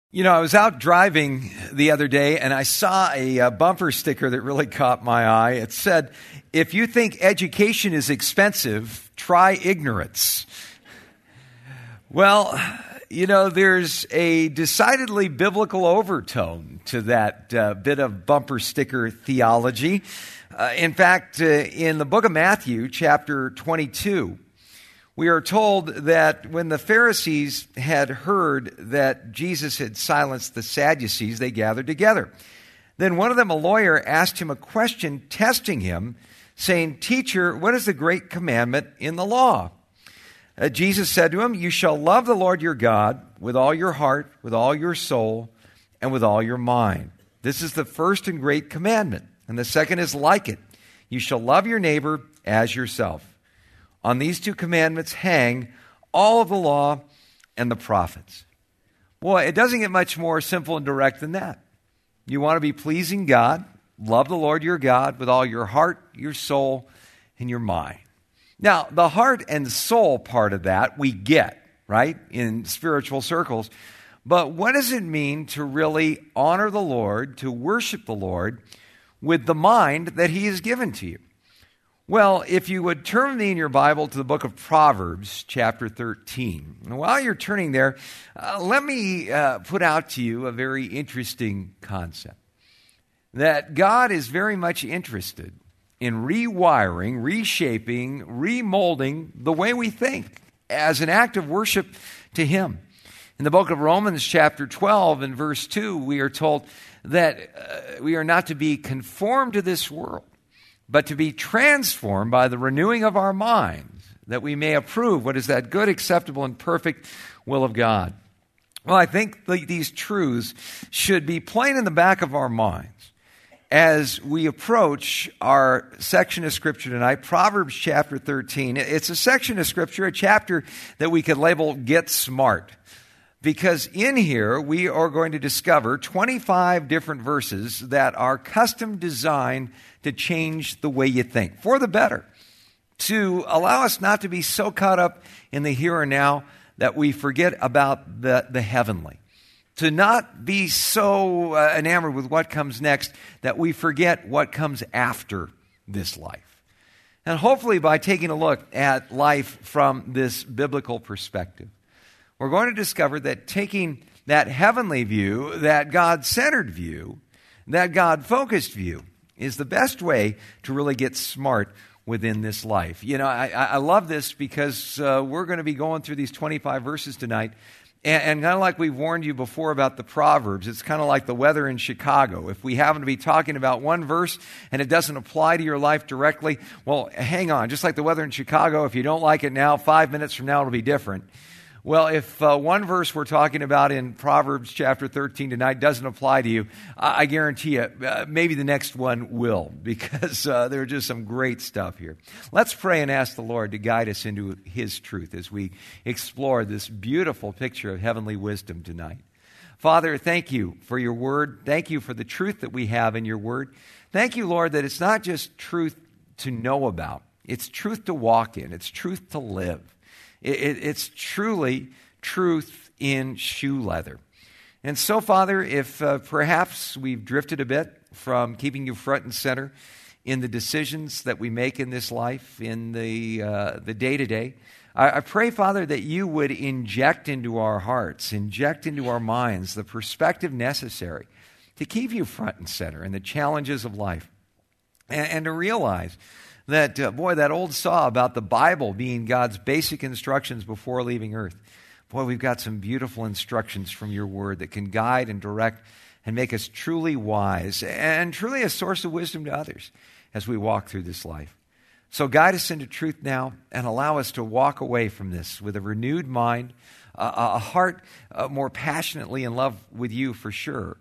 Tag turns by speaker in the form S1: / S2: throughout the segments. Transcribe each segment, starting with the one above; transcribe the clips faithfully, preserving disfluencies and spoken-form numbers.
S1: You know, I was out driving the other day and I saw a, uh bumper sticker that really caught my eye. It said, "If you think education is expensive, try ignorance." Well, you know, there's a decidedly biblical overtone to that uh, bit of bumper sticker theology. Uh, in fact, uh, in the book of Matthew, chapter twenty-two, we are told that when the Pharisees had heard that Jesus had silenced the Sadducees, they gathered together. Then one of them, a lawyer, asked him a question, testing him, saying, "Teacher, what is the great commandment in the law?" Uh, Jesus said to him, "You shall love the Lord your God with all your heart, with all your soul, and with all your mind. This is the first and great commandment. And the second is like it. You shall love your neighbor as yourself. On these two commandments hang all of the law and the prophets." Boy, it doesn't get much more simple and direct than that. You want to be pleasing God, love the Lord your God with all your heart, your soul, and your mind. Now, the heart and soul part of that we get, right, in spiritual circles. But what does it mean to really honor the Lord, to worship the Lord with the mind that He has given to you? Well, if you would turn me in your Bible to the book of Proverbs, chapter thirteen. And while you're turning there, uh, let me uh, put out to you a very interesting concept. That God is very much interested in rewiring, reshaping, remolding the way we think as an act of worship to Him. In the book of Romans, chapter twelve, and verse two, we are told that uh, we are not to be conformed to this world, but to be transformed by the renewing of our minds, that we may approve what is that good, acceptable, and perfect will of God. Well, I think the, these truths should be plain in the back of our minds as we approach our section of Scripture tonight, Proverbs chapter thirteen. It's a section of Scripture, a chapter that we could label Get Smart. Because in here, we are going to discover twenty-five different verses that are custom designed to change the way you think, for the better, to allow us not to be so caught up in the here and now that we forget about the, the heavenly, to not be so uh, enamored with what comes next that we forget what comes after this life. And hopefully by taking a look at life from this biblical perspective, we're going to discover that taking that heavenly view, that God-centered view, that God-focused view is the best way to really get smart within this life. You know, I, I love this because uh, we're going to be going through these twenty-five verses tonight. And, and kind of like we've warned you before about the Proverbs, it's kind of like the weather in Chicago. If we happen to be talking about one verse and it doesn't apply to your life directly, well, hang on. Just like the weather in Chicago, if you don't like it now, five minutes from now it'll be different. Well, if uh, one verse we're talking about in Proverbs chapter thirteen tonight doesn't apply to you, I, I guarantee you, uh, maybe the next one will, because uh, there's just some great stuff here. Let's pray and ask the Lord to guide us into His truth as we explore this beautiful picture of heavenly wisdom tonight. Father, thank you for your word. Thank you for the truth that we have in your word. Thank you, Lord, that it's not just truth to know about. It's truth to walk in. It's truth to live. It's truly truth in shoe leather. And so, Father, if uh, perhaps we've drifted a bit from keeping you front and center in the decisions that we make in this life, in the uh, the day-to-day, I, I pray, Father, that you would inject into our hearts, inject into our minds the perspective necessary to keep you front and center in the challenges of life, and, and to realize that, uh, boy, that old saw about the Bible being God's basic instructions before leaving earth. Boy, we've got some beautiful instructions from your word that can guide and direct and make us truly wise and truly a source of wisdom to others as we walk through this life. So guide us into truth now and allow us to walk away from this with a renewed mind, a, a heart uh, more passionately in love with you for sure,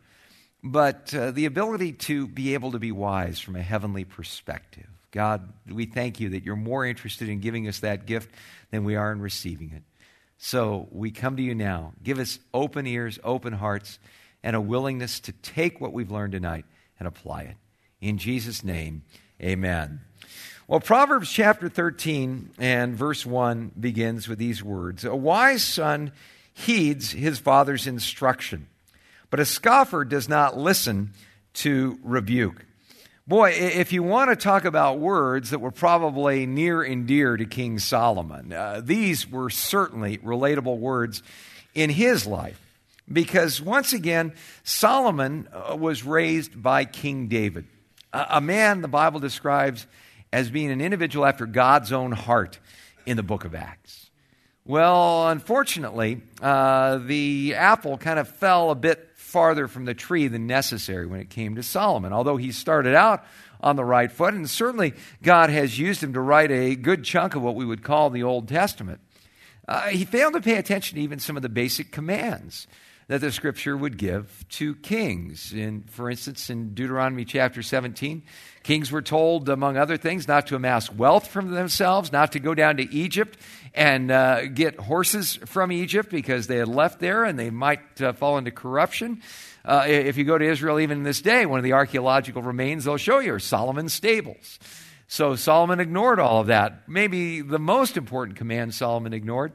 S1: but uh, the ability to be able to be wise from a heavenly perspective. God, we thank you that you're more interested in giving us that gift than we are in receiving it. So we come to you now. Give us open ears, open hearts, and a willingness to take what we've learned tonight and apply it. In Jesus' name, amen. Well, Proverbs chapter thirteen and verse one begins with these words. A wise son heeds his father's instruction, but a scoffer does not listen to rebuke. Boy, if you want to talk about words that were probably near and dear to King Solomon, uh, these were certainly relatable words in his life. Because once again, Solomon uh, was raised by King David, a, a man the Bible describes as being an individual after God's own heart in the book of Acts. Well, unfortunately, uh, the apple kind of fell a bit farther from the tree than necessary when it came to Solomon. Although he started out on the right foot, and certainly God has used him to write a good chunk of what we would call the Old Testament, uh, he failed to pay attention to even some of the basic commands that the Scripture would give to kings. In, for instance, in Deuteronomy chapter seventeen, kings were told, among other things, not to amass wealth from themselves, not to go down to Egypt and uh, get horses from Egypt because they had left there and they might uh, fall into corruption. Uh, if you go to Israel even this day, one of the archaeological remains they'll show you are Solomon's stables. So Solomon ignored all of that. Maybe the most important command Solomon ignored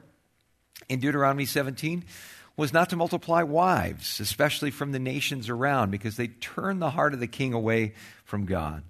S1: in Deuteronomy seventeen was not to multiply wives, especially from the nations around, because they turned the heart of the king away from God.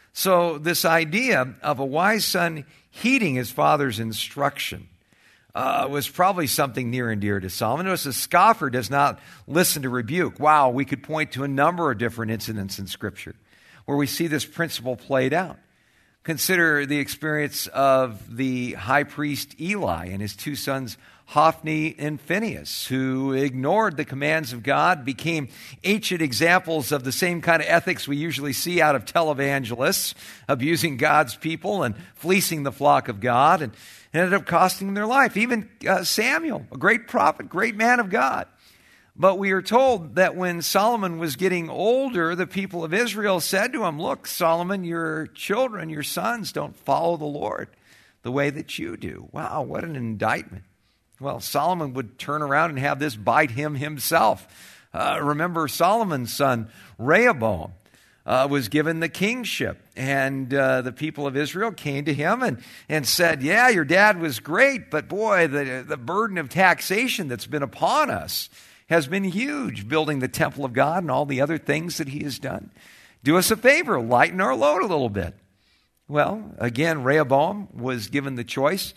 S1: So this idea of a wise son heeding his father's instruction uh, was probably something near and dear to Solomon. Notice a scoffer does not listen to rebuke. Wow, we could point to a number of different incidents in Scripture where we see this principle played out. Consider the experience of the high priest Eli and his two sons Hophni and Phinehas, who ignored the commands of God, became ancient examples of the same kind of ethics we usually see out of televangelists, abusing God's people and fleecing the flock of God, and ended up costing them their life. Even uh, Samuel, a great prophet, great man of God. But we are told that when Solomon was getting older, the people of Israel said to him, "Look, Solomon, your children, your sons don't follow the Lord the way that you do." Wow, what an indictment. Well, Solomon would turn around and have this bite him himself. Uh, remember, Solomon's son, Rehoboam, uh, was given the kingship. And uh, the people of Israel came to him and, and said, "Yeah, your dad was great, but boy, the, the burden of taxation that's been upon us has been huge, building the temple of God and all the other things that he has done. Do us a favor, lighten our load a little bit." Well, again, Rehoboam was given the choice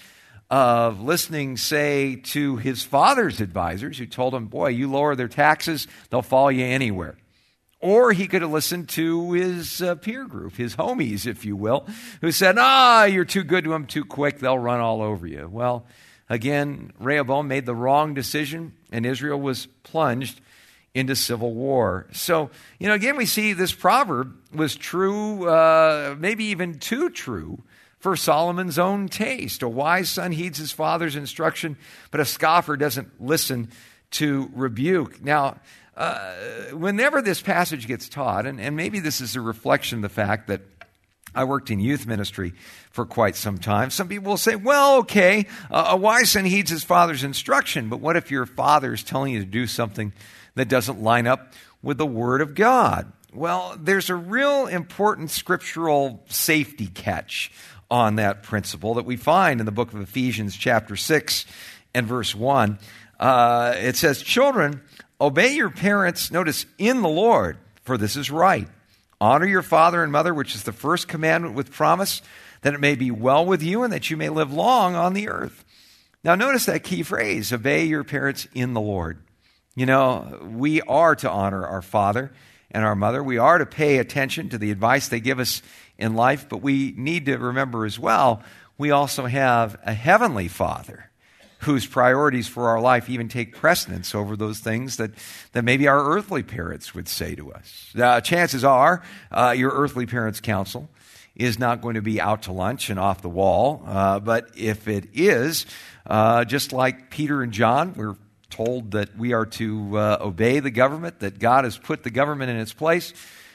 S1: of listening, say, to his father's advisors who told him, "Boy, you lower their taxes, they'll follow you anywhere." Or he could have listened to his uh, peer group, his homies, if you will, who said, "Ah, you're too good to them too quick, they'll run all over you." Well, again, Rehoboam made the wrong decision, and Israel was plunged into civil war. So, you know, again, we see this proverb was true, uh, maybe even too true, for Solomon's own taste. A wise son heeds his father's instruction, but a scoffer doesn't listen to rebuke. Now, uh, whenever this passage gets taught, and, and maybe this is a reflection of the fact that I worked in youth ministry for quite some time, some people will say, well, okay, uh, a wise son heeds his father's instruction, but what if your father is telling you to do something that doesn't line up with the Word of God? Well, there's a real important scriptural safety catch on that principle that we find in the book of Ephesians chapter six and verse one. Uh, it says, "Children, obey your parents," notice, "in the Lord, for this is right. Honor your father and mother, which is the first commandment with promise, that it may be well with you and that you may live long on the earth." Now notice that key phrase, obey your parents in the Lord. You know, we are to honor our father and our mother. We are to pay attention to the advice they give us in life, but we need to remember as well, we also have a heavenly Father whose priorities for our life even take precedence over those things that, that maybe our earthly parents would say to us. Uh, chances are uh, your earthly parents' counsel is not going to be out to lunch and off the wall, uh, but if it is, uh, just like Peter and John, we're told that we are to uh, obey the government, that God has put the government in its place,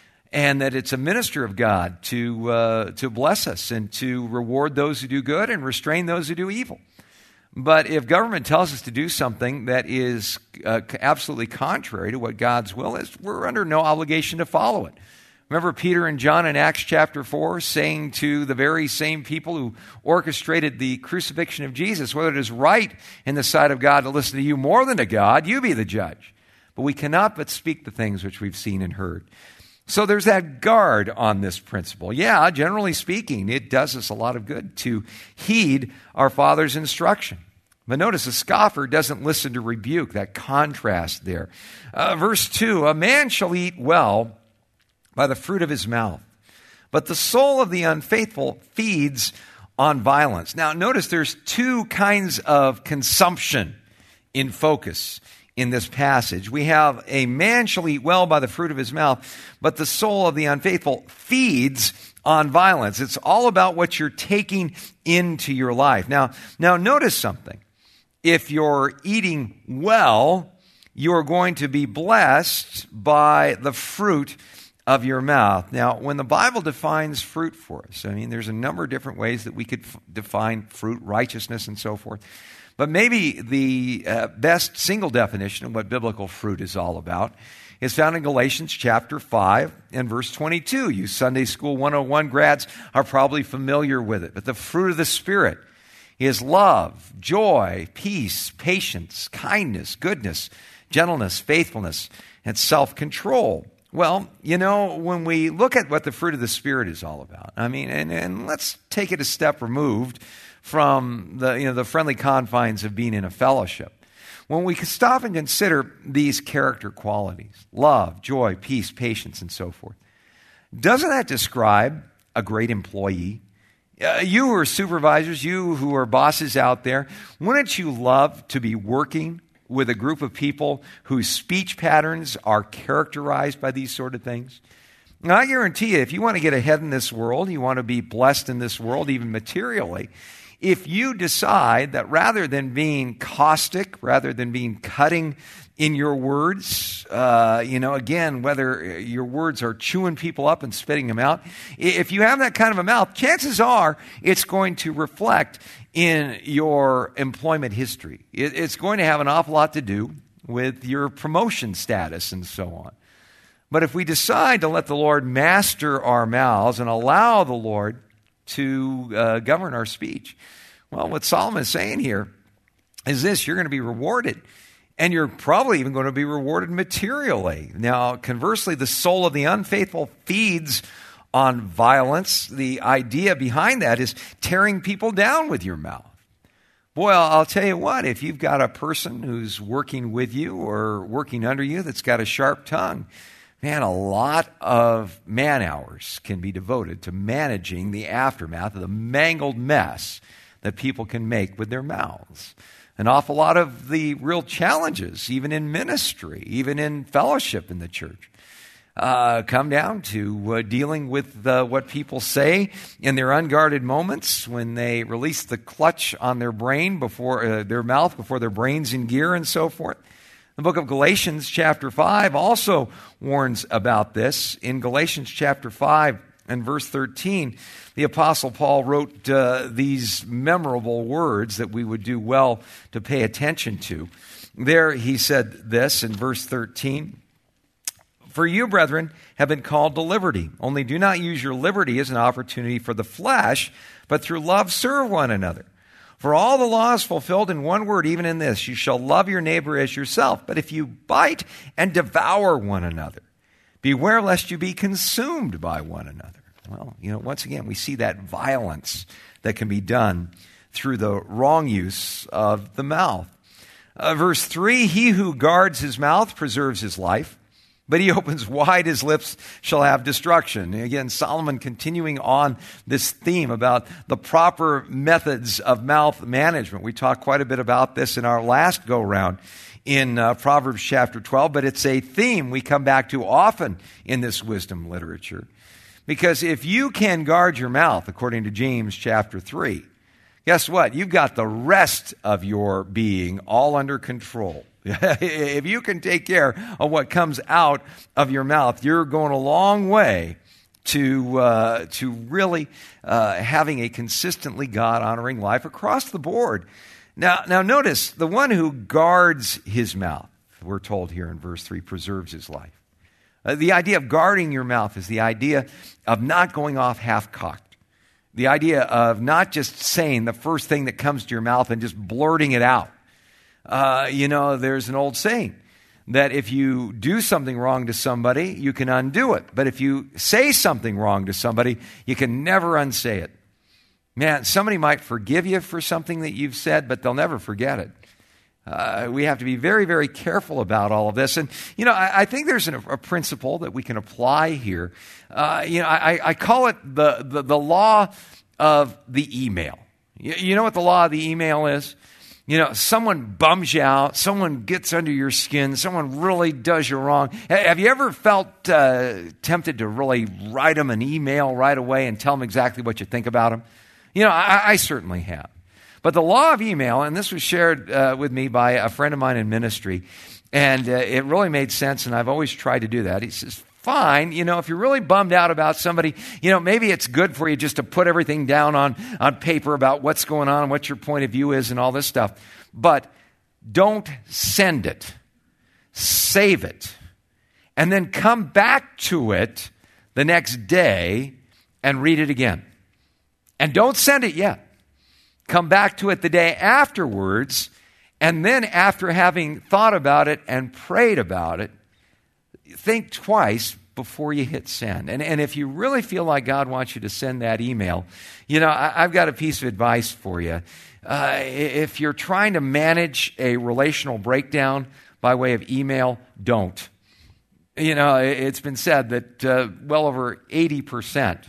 S1: and that it's a minister of God to uh, to bless us and to reward those who do good and restrain those who do evil. But if government tells us to do something that is uh, absolutely contrary to what God's will is, we're under no obligation to follow it. Remember Peter and John in Acts chapter four saying to the very same people who orchestrated the crucifixion of Jesus, whether it is right in the sight of God to listen to you more than to God, you be the judge. but we cannot but speak the things which we've seen and heard. So there's that guard on this principle. Yeah, generally speaking, it does us a lot of good to heed our Father's instruction. But notice a scoffer doesn't listen to rebuke, that contrast there. Uh, verse two, a man shall eat well by the fruit of his mouth, but the soul of the unfaithful feeds on violence. Now notice there's two kinds of consumption in focus in this passage. We have a man shall eat well by the fruit of his mouth, but the soul of the unfaithful feeds on violence. It's all about what you're taking into your life. Now, now notice something. If you're eating well, you're going to be blessed by the fruit of your mouth. Now, when the Bible defines fruit for us, I mean, there's a number of different ways that we could f- define fruit, righteousness, and so forth. But maybe the uh, best single definition of what biblical fruit is all about is found in Galatians chapter five and verse twenty-two. You Sunday School one oh one grads are probably familiar with it. But the fruit of the Spirit is love, joy, peace, patience, kindness, goodness, gentleness, faithfulness, and self-control. Well, you know, when we look at what the fruit of the Spirit is all about, I mean, and, and let's take it a step removed from the, you know, the friendly confines of being in a fellowship. When we stop and consider these character qualities, love, joy, peace, patience, and so forth, doesn't that describe a great employee? Uh, you who are supervisors, you who are bosses out there, wouldn't you love to be working with a group of people whose speech patterns are characterized by these sort of things? Now, I guarantee you, if you want to get ahead in this world, you want to be blessed in this world, even materially, if you decide that rather than being caustic, rather than being cutting in your words, uh, you know, again, whether your words are chewing people up and spitting them out, if you have that kind of a mouth, chances are it's going to reflect in your employment history. It's going to have an awful lot to do with your promotion status and so on. But if we decide to let the Lord master our mouths and allow the Lord to uh, govern our speech, well, what Solomon is saying here is this: you're going to be rewarded, and you're probably even going to be rewarded materially. Now, conversely, the soul of the unfaithful feeds on violence. The idea behind that is tearing people down with your mouth. Boy, I'll tell you what, if you've got a person who's working with you or working under you that's got a sharp tongue, man, a lot of man hours can be devoted to managing the aftermath of the mangled mess that people can make with their mouths. An awful lot of the real challenges, even in ministry, even in fellowship in the church, uh, come down to uh, dealing with uh, what people say in their unguarded moments when they release the clutch on their brain before uh, their mouth before their brain's in gear and so forth. The book of Galatians chapter five also warns about this. In Galatians chapter five and verse thirteen, the Apostle Paul wrote uh, these memorable words that we would do well to pay attention to. There he said this in verse thirteen, "For you, brethren, have been called to liberty. Only do not use your liberty as an opportunity for the flesh, but through love serve one another. For all the law is fulfilled in one word, even in this: you shall love your neighbor as yourself. But if you bite and devour one another, beware lest you be consumed by one another." Well, you know, once again, we see that violence that can be done through the wrong use of the mouth. Uh, verse three, "He who guards his mouth preserves his life, but he opens wide his lips shall have destruction." Again, Solomon continuing on this theme about the proper methods of mouth management. We talked quite a bit about this in our last go-round in uh, Proverbs chapter twelve, but it's a theme we come back to often in this wisdom literature. Because if you can guard your mouth, according to James chapter three, guess what? You've got the rest of your being all under control. If you can take care of what comes out of your mouth, you're going a long way to uh, to really uh, having a consistently God-honoring life across the board. Now, now notice, the one who guards his mouth, we're told here in verse three, preserves his life. Uh, the idea of guarding your mouth is the idea of not going off half-cocked. The idea of not just saying the first thing that comes to your mouth and just blurting it out. Uh, you know, there's an old saying that if you do something wrong to somebody, you can undo it. But if you say something wrong to somebody, you can never unsay it. Man, somebody might forgive you for something that you've said, but they'll never forget it. Uh, we have to be very, very careful about all of this. And, you know, I, I think there's an, a principle that we can apply here. Uh, you know, I, I call it the, the, the law of the email. You, you know what the law of the email is? You know, someone bums you out, someone gets under your skin, someone really does you wrong. Have you ever felt uh, tempted to really write them an email right away and tell them exactly what you think about them? You know, I, I certainly have. But the law of email, and this was shared uh, with me by a friend of mine in ministry, and uh, it really made sense, and I've always tried to do that. He says, fine, you know, if you're really bummed out about somebody, you know, maybe it's good for you just to put everything down on, on paper about what's going on and what your point of view is and all this stuff. But don't send it. Save it. And then come back to it the next day and read it again. And don't send it yet. Come back to it the day afterwards, and then after having thought about it and prayed about it, think twice before you hit send. And, and if you really feel like God wants you to send that email, you know, I, I've got a piece of advice for you. Uh, if you're trying to manage a relational breakdown by way of email, don't. You know, it's been said that uh, well over eighty percent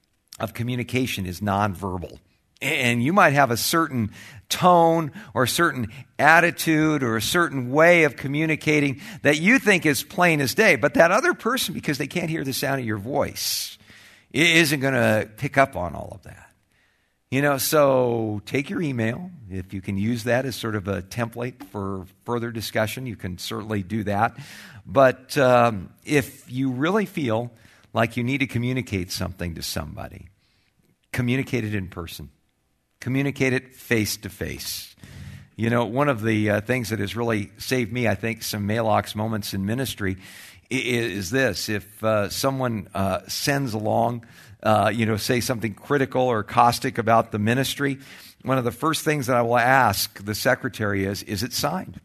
S1: of communication is nonverbal. And you might have a certain tone or a certain attitude or a certain way of communicating that you think is plain as day, but that other person, because they can't hear the sound of your voice, isn't going to pick up on all of that. You know, so take your email. If you can use that as sort of a template for further discussion, you can certainly do that. But um, if you really feel like you need to communicate something to somebody, communicate it in person. Communicate it face to face. You know, one of the uh, things that has really saved me, I think, some Maalox moments in ministry is, is this. If uh, someone uh, sends along, uh, you know, say something critical or caustic about the ministry, one of the first things that I will ask the secretary is, is it signed?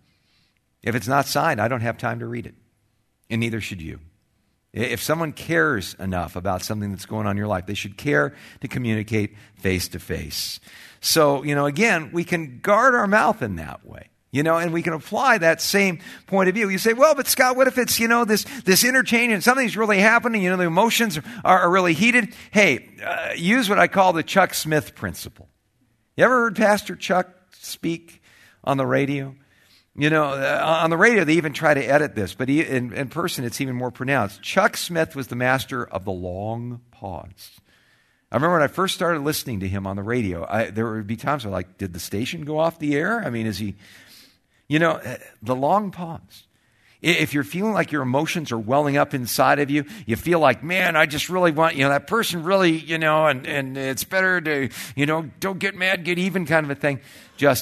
S1: If it's not signed, I don't have time to read it. And neither should you. If someone cares enough about something that's going on in your life, they should care to communicate face to face. So, you know, again, we can guard our mouth in that way, you know, and we can apply that same point of view. You say, well, but Scott, what if it's, you know, this, this interchange and something's really happening, you know, the emotions are, are really heated. Hey, uh, use what I call the Chuck Smith principle. You ever heard Pastor Chuck speak on the radio? You know, uh, on the radio, they even try to edit this, but he, in, in person, it's even more pronounced. Chuck Smith was the master of the long pause. I remember when I first started listening to him on the radio, I, there would be times where, like, did the station go off the air? I mean, is he, you know, the long pause. If you're feeling like your emotions are welling up inside of you, you feel like, man, I just really want, you know, that person really, you know, and, and it's better to, you know, don't get mad, get even kind of a thing. Just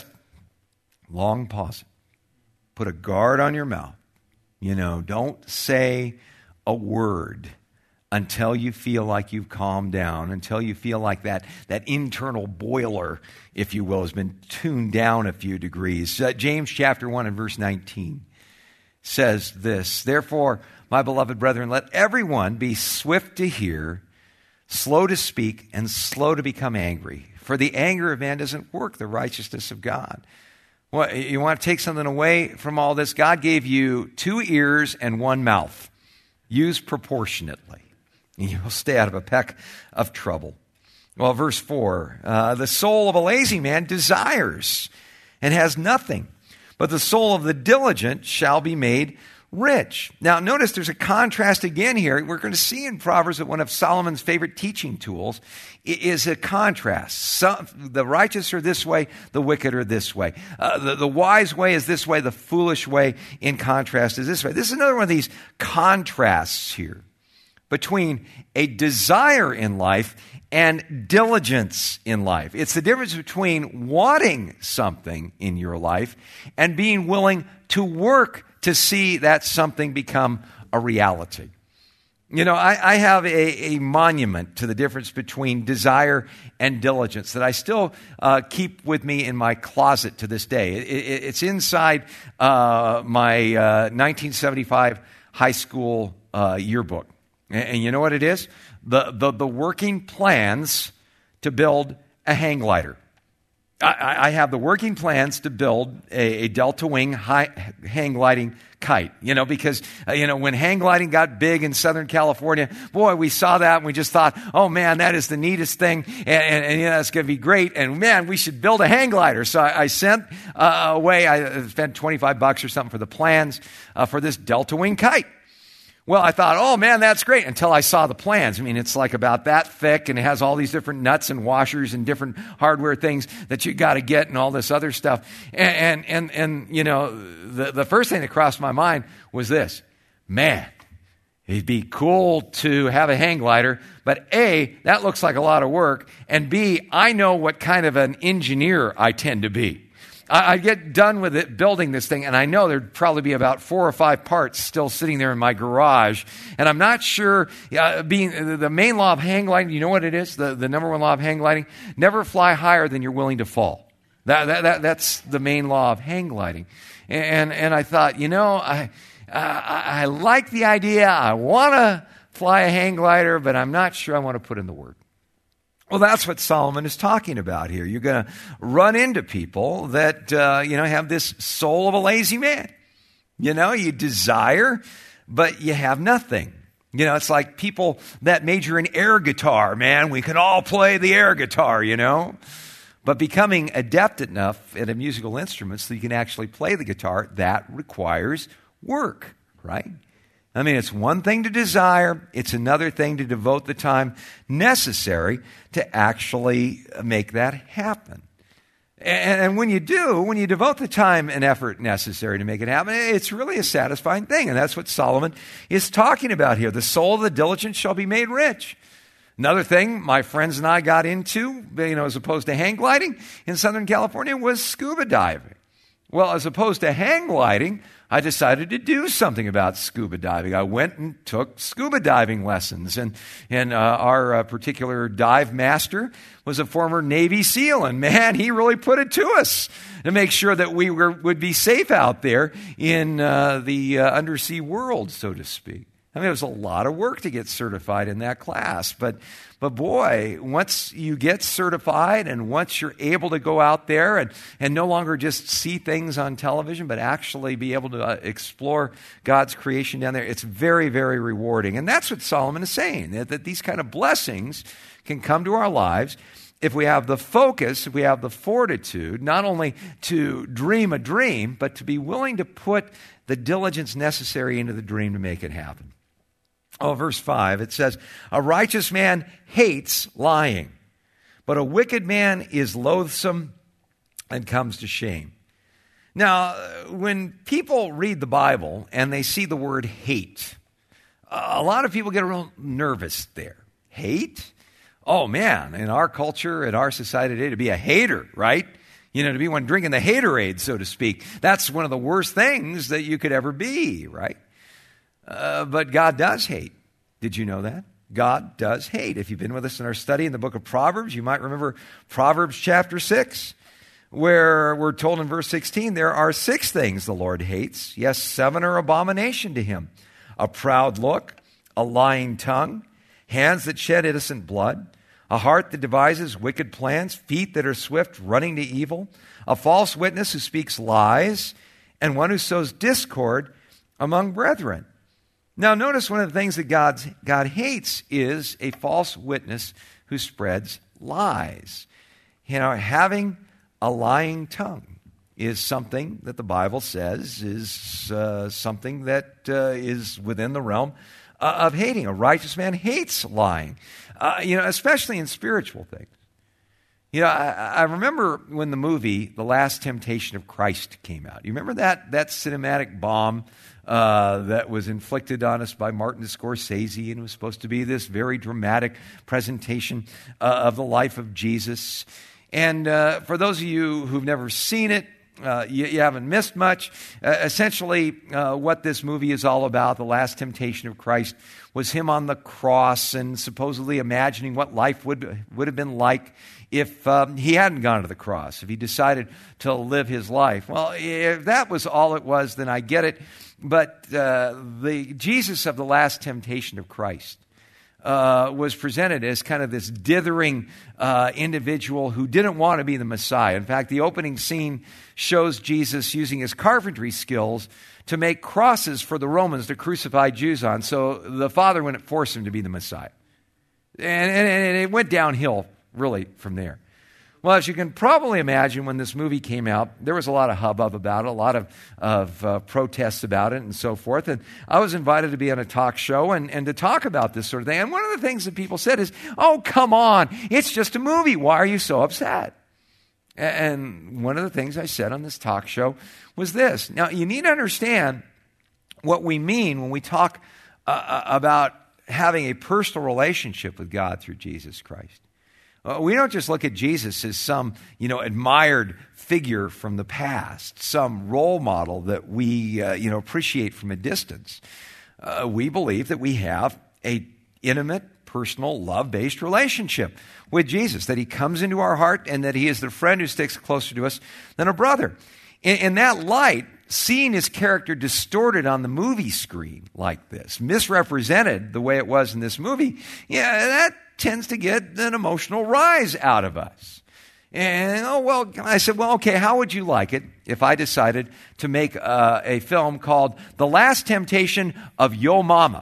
S1: long pause. Put a guard on your mouth. You know, don't say a word until you feel like you've calmed down, until you feel like that, that internal boiler, if you will, has been tuned down a few degrees. Uh, James chapter one and verse nineteen says this, therefore, my beloved brethren, let everyone be swift to hear, slow to speak, and slow to become angry. For the anger of man doesn't work the righteousness of God. Well, you want to take something away from all this? God gave you two ears and one mouth. Use proportionately. You'll stay out of a peck of trouble. Well, verse four, uh, the soul of a lazy man desires and has nothing, but the soul of the diligent shall be made rich. Now, notice there's a contrast again here. We're going to see in Proverbs that one of Solomon's favorite teaching tools is a contrast. Some, the righteous are this way, the wicked are this way. Uh, the, the wise way is this way, the foolish way in contrast is this way. This is another one of these contrasts here between a desire in life and diligence in life. It's the difference between wanting something in your life and being willing to work to see that something become a reality. You know, I, I have a, a monument to the difference between desire and diligence that I still uh, keep with me in my closet to this day. It, it, it's inside uh, my uh, nineteen seventy-five high school uh, yearbook. And, and you know what it is? The, the, the working plans to build a hang glider. I, I have the working plans to build a, a Delta Wing high, hang gliding kite, you know, because, uh, you know, when hang gliding got big in Southern California, boy, we saw that and we just thought, oh man, that is the neatest thing. And, and, and you know, it's going to be great. And man, we should build a hang glider. So I, I sent uh, away, I spent twenty-five bucks or something for the plans uh, for this Delta Wing kite. Well, I thought, oh man, that's great, until I saw the plans. I mean, it's like about that thick, and it has all these different nuts and washers and different hardware things that you got to get and all this other stuff. And, and, and, and you know, the, the first thing that crossed my mind was this: man, it'd be cool to have a hang glider, but A, that looks like a lot of work, and B, I know what kind of an engineer I tend to be. I get done with it, building this thing, and I know there'd probably be about four or five parts still sitting there in my garage. And I'm not sure, uh, being the main law of hang gliding, you know what it is? The, the number one law of hang gliding? Never fly higher than you're willing to fall. That, that, that, that's the main law of hang gliding. And, and I thought, you know, I, I, I like the idea. I want to fly a hang glider, but I'm not sure I want to put in the work. Well, that's what Solomon is talking about here. You're going to run into people that, uh, you know, have this soul of a lazy man. You know, you desire, but you have nothing. You know, it's like people that major in air guitar, man. We can all play the air guitar, you know. But becoming adept enough at a musical instrument so you can actually play the guitar, that requires work, right? I mean, it's one thing to desire. It's another thing to devote the time necessary to actually make that happen. And, and when you do, when you devote the time and effort necessary to make it happen, it's really a satisfying thing. And that's what Solomon is talking about here. The soul of the diligent shall be made rich. Another thing my friends and I got into, you know, as opposed to hang gliding in Southern California, was scuba diving. Well, as opposed to hang gliding, I decided to do something about scuba diving. I went and took scuba diving lessons. And, and uh, our uh, particular dive master was a former Navy SEAL. And man, he really put it to us to make sure that we were, would be safe out there in uh, the uh, undersea world, so to speak. I mean, it was a lot of work to get certified in that class. But, but boy, once you get certified and once you're able to go out there and, and no longer just see things on television, but actually be able to uh, explore God's creation down there, it's very, very rewarding. And that's what Solomon is saying, that, that these kind of blessings can come to our lives if we have the focus, if we have the fortitude, not only to dream a dream, but to be willing to put the diligence necessary into the dream to make it happen. Oh, verse five, it says, a righteous man hates lying, but a wicked man is loathsome and comes to shame. Now, when people read the Bible and they see the word hate, a lot of people get real nervous there. Hate? Oh man, in our culture, in our society today, to be a hater, right? You know, to be one drinking the haterade, so to speak. That's one of the worst things that you could ever be, right? Uh, but God does hate. Did you know that? God does hate. If you've been with us in our study in the book of Proverbs, you might remember Proverbs chapter six, where we're told in verse sixteen, there are six things the Lord hates. Yes, seven are abomination to him. A proud look, a lying tongue, hands that shed innocent blood, a heart that devises wicked plans, feet that are swift running to evil, a false witness who speaks lies, and one who sows discord among brethren. Now, notice one of the things that God's, God hates is a false witness who spreads lies. You know, having a lying tongue is something that the Bible says is uh, something that uh, is within the realm uh, of hating. A righteous man hates lying, uh, you know, especially in spiritual things. You know, I, I remember when the movie The Last Temptation of Christ came out. You remember that that cinematic bomb uh, that was inflicted on us by Martin Scorsese, and it was supposed to be this very dramatic presentation uh, of the life of Jesus. And uh, for those of you who've never seen it, uh, you, you haven't missed much. Uh, essentially, uh, what this movie is all about, The Last Temptation of Christ, was him on the cross and supposedly imagining what life would, would have been like if um, he hadn't gone to the cross, if he decided to live his life. Well, if that was all it was, then I get it. But uh, the Jesus of The Last Temptation of Christ Uh, was presented as kind of this dithering uh, individual who didn't want to be the Messiah. In fact, the opening scene shows Jesus using his carpentry skills to make crosses for the Romans to crucify Jews on, so the Father wouldn't force him to be the Messiah. And, and, and it went downhill, really, from there. Well, as you can probably imagine, when this movie came out, there was a lot of hubbub about it, a lot of, of uh, protests about it and so forth. And I was invited to be on a talk show and, and to talk about this sort of thing. And one of the things that people said is, oh, come on, it's just a movie. Why are you so upset? And one of the things I said on this talk show was this. Now, you need to understand what we mean when we talk uh, about having a personal relationship with God through Jesus Christ. We don't just look at Jesus as some, you know, admired figure from the past, some role model that we, uh, you know, appreciate from a distance. Uh, we believe that we have a intimate, personal, love-based relationship with Jesus, that he comes into our heart and that he is the friend who sticks closer to us than a brother. In, in that light, seeing his character distorted on the movie screen like this, misrepresented the way it was in this movie, yeah, that tends to get an emotional rise out of us. And, oh, well, I said, well, okay, how would you like it if I decided to make uh, a film called The Last Temptation of Yo Mama?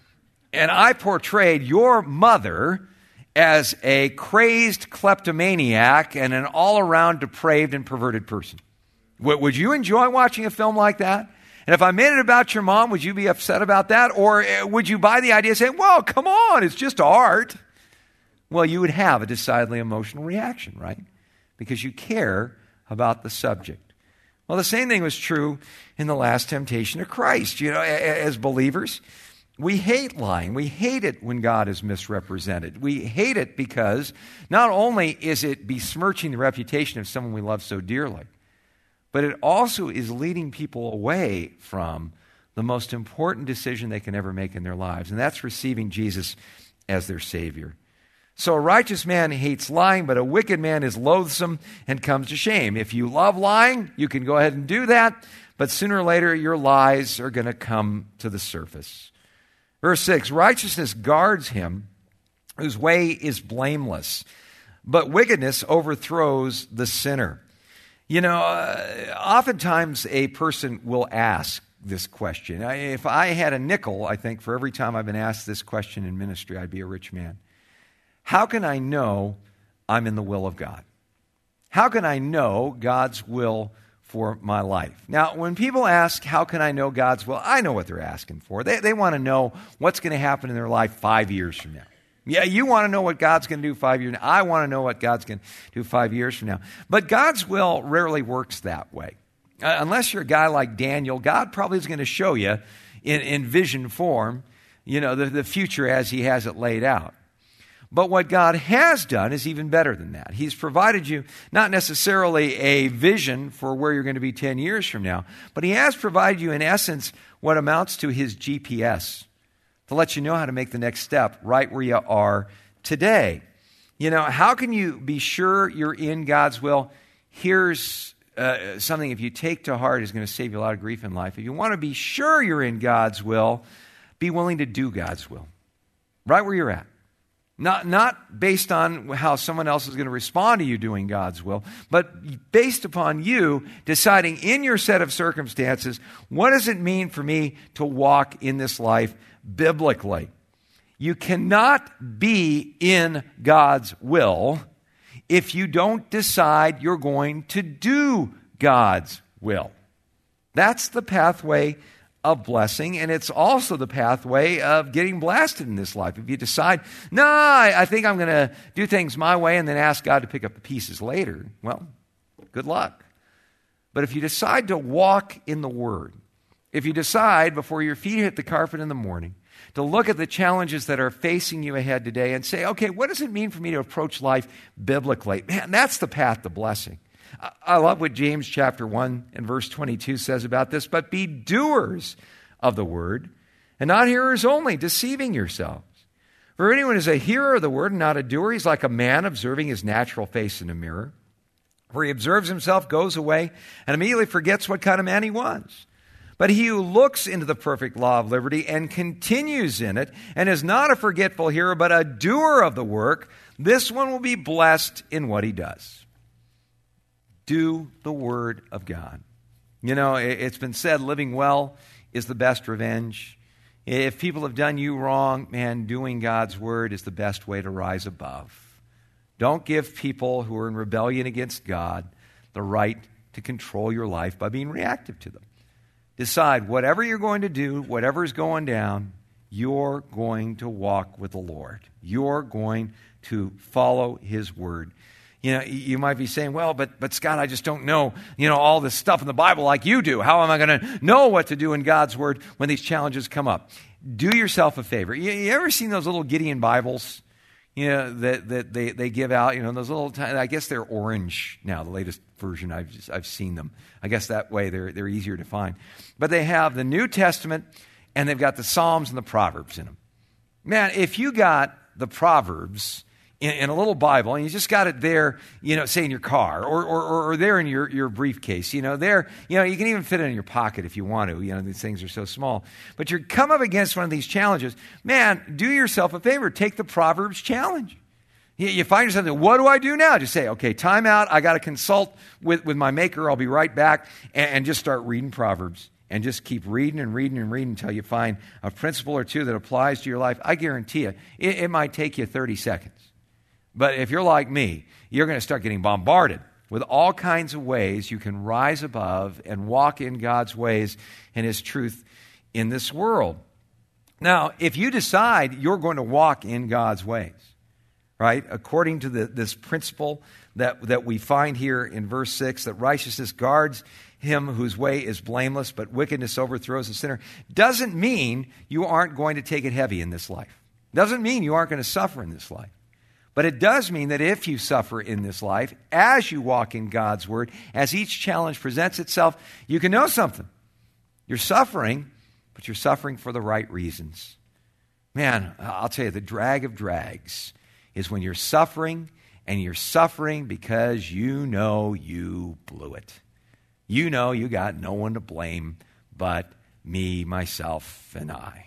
S1: And I portrayed your mother as a crazed kleptomaniac and an all-around depraved and perverted person. W- would you enjoy watching a film like that? And if I made it about your mom, would you be upset about that? Or would you buy the idea saying, well, come on, it's just art? Well, you would have a decidedly emotional reaction, right? Because you care about the subject. Well, the same thing was true in The Last Temptation of Christ. You know, as believers, we hate lying. We hate it when God is misrepresented. We hate it because not only is it besmirching the reputation of someone we love so dearly, but it also is leading people away from the most important decision they can ever make in their lives, and that's receiving Jesus as their Savior. So a righteous man hates lying, but a wicked man is loathsome and comes to shame. If you love lying, you can go ahead and do that, but sooner or later your lies are going to come to the surface. Verse six, righteousness guards him whose way is blameless, but wickedness overthrows the sinner. You know, uh, oftentimes a person will ask this question. If I had a nickel, I think, for every time I've been asked this question in ministry, I'd be a rich man. How can I know I'm in the will of God? How can I know God's will for my life? Now, when people ask, how can I know God's will? I know what they're asking for. They, they want to know what's going to happen in their life five years from now. Yeah, you want to know what God's going to do five years from now. I want to know what God's going to do five years from now. But God's will rarely works that way. Uh, unless you're a guy like Daniel, God probably is going to show you in, in vision form, you know, the, the future as he has it laid out. But what God has done is even better than that. He's provided you not necessarily a vision for where you're going to be ten years from now, but he has provided you, in essence, what amounts to his G P S to let you know how to make the next step right where you are today. You know, how can you be sure you're in God's will? Here's uh, something, if you take to heart, is going to save you a lot of grief in life. If you want to be sure you're in God's will, be willing to do God's will right where you're at. Not, not based on how someone else is going to respond to you doing God's will, but based upon you deciding in your set of circumstances, what does it mean for me to walk in this life biblically? You cannot be in God's will if you don't decide you're going to do God's will. That's the pathway of blessing, and it's also the pathway of getting blasted in this life. If you decide, no, I, I think I'm going to do things my way and then ask God to pick up the pieces later, well, good luck. But if you decide to walk in the Word, if you decide before your feet hit the carpet in the morning to look at the challenges that are facing you ahead today and say, okay, what does it mean for me to approach life biblically? Man, that's the path to blessing. I, I love what James chapter one and verse twenty-two says about this. But be doers of the word, and not hearers only, deceiving yourselves. For anyone who is a hearer of the word and not a doer, he's like a man observing his natural face in a mirror. For he observes himself, goes away, and immediately forgets what kind of man he was. But he who looks into the perfect law of liberty and continues in it, and is not a forgetful hearer, but a doer of the work, this one will be blessed in what he does. Do the word of God. You know, it's been said, living well is the best revenge. If people have done you wrong, man, doing God's word is the best way to rise above. Don't give people who are in rebellion against God the right to control your life by being reactive to them. Decide whatever you're going to do, whatever is going down, you're going to walk with the Lord. You're going to follow His word. You know, you might be saying, well, but but Scott, I just don't know, you know, all this stuff in the Bible like you do. How am I going to know what to do in God's word when these challenges come up? Do yourself a favor. You, you ever seen those little Gideon Bibles, you know, that, that they, they give out, you know, those little, tiny, I guess they're orange now, the latest version, I've just, I've seen them. I guess that way they're, they're easier to find. But they have the New Testament, and they've got the Psalms and the Proverbs in them. Man, if you got the Proverbs in, in a little Bible, and you just got it there, you know, say in your car, or or, or there in your, your briefcase, you know, there, you know, you can even fit it in your pocket if you want to. You know, these things are so small. But you come up against one of these challenges, man, do yourself a favor. Take the Proverbs challenge. You, you find yourself, what do I do now? Just say, okay, time out. I got to consult with, with my maker. I'll be right back. And, and just start reading Proverbs. And just keep reading and reading and reading until you find a principle or two that applies to your life. I guarantee you, it, it might take you thirty seconds. But if you're like me, you're going to start getting bombarded with all kinds of ways you can rise above and walk in God's ways and His truth in this world. Now, if you decide you're going to walk in God's ways, right, according to the, this principle that, that we find here in verse six, that righteousness guards him whose way is blameless, but wickedness overthrows the sinner, doesn't mean you aren't going to take it heavy in this life. Doesn't mean you aren't going to suffer in this life. But it does mean that if you suffer in this life, as you walk in God's word, as each challenge presents itself, you can know something. You're suffering, but you're suffering for the right reasons. Man, I'll tell you, the drag of drags is when you're suffering, and you're suffering because you know you blew it. You know you got no one to blame but me, myself, and I.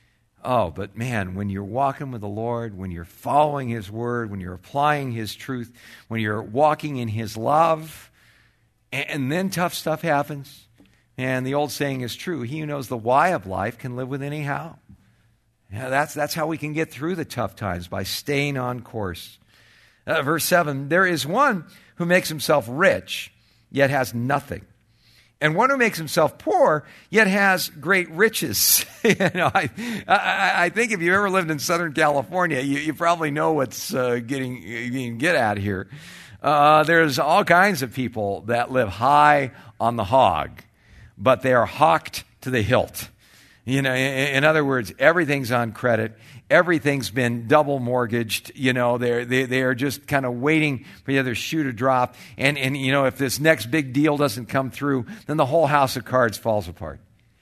S1: Oh, but man, when you're walking with the Lord, when you're following His word, when you're applying His truth, when you're walking in His love, and, and then tough stuff happens, and the old saying is true, he who knows the why of life can live with any how. Yeah, that's, that's how we can get through the tough times, by staying on course. Uh, verse seven, there is one who makes himself rich, yet has nothing. And one who makes himself poor, yet has great riches. you know, I, I, I think if you ever lived in Southern California, you, you probably know what's uh, getting getting get at here. Uh, there's all kinds of people that live high on the hog, but they are hawked to the hilt. You know, in, in other words, everything's on credit. Everything's been double mortgaged. You know, they're, they they are just kind of waiting for the other shoe to drop. And, and, you know, if this next big deal doesn't come through, then the whole house of cards falls apart.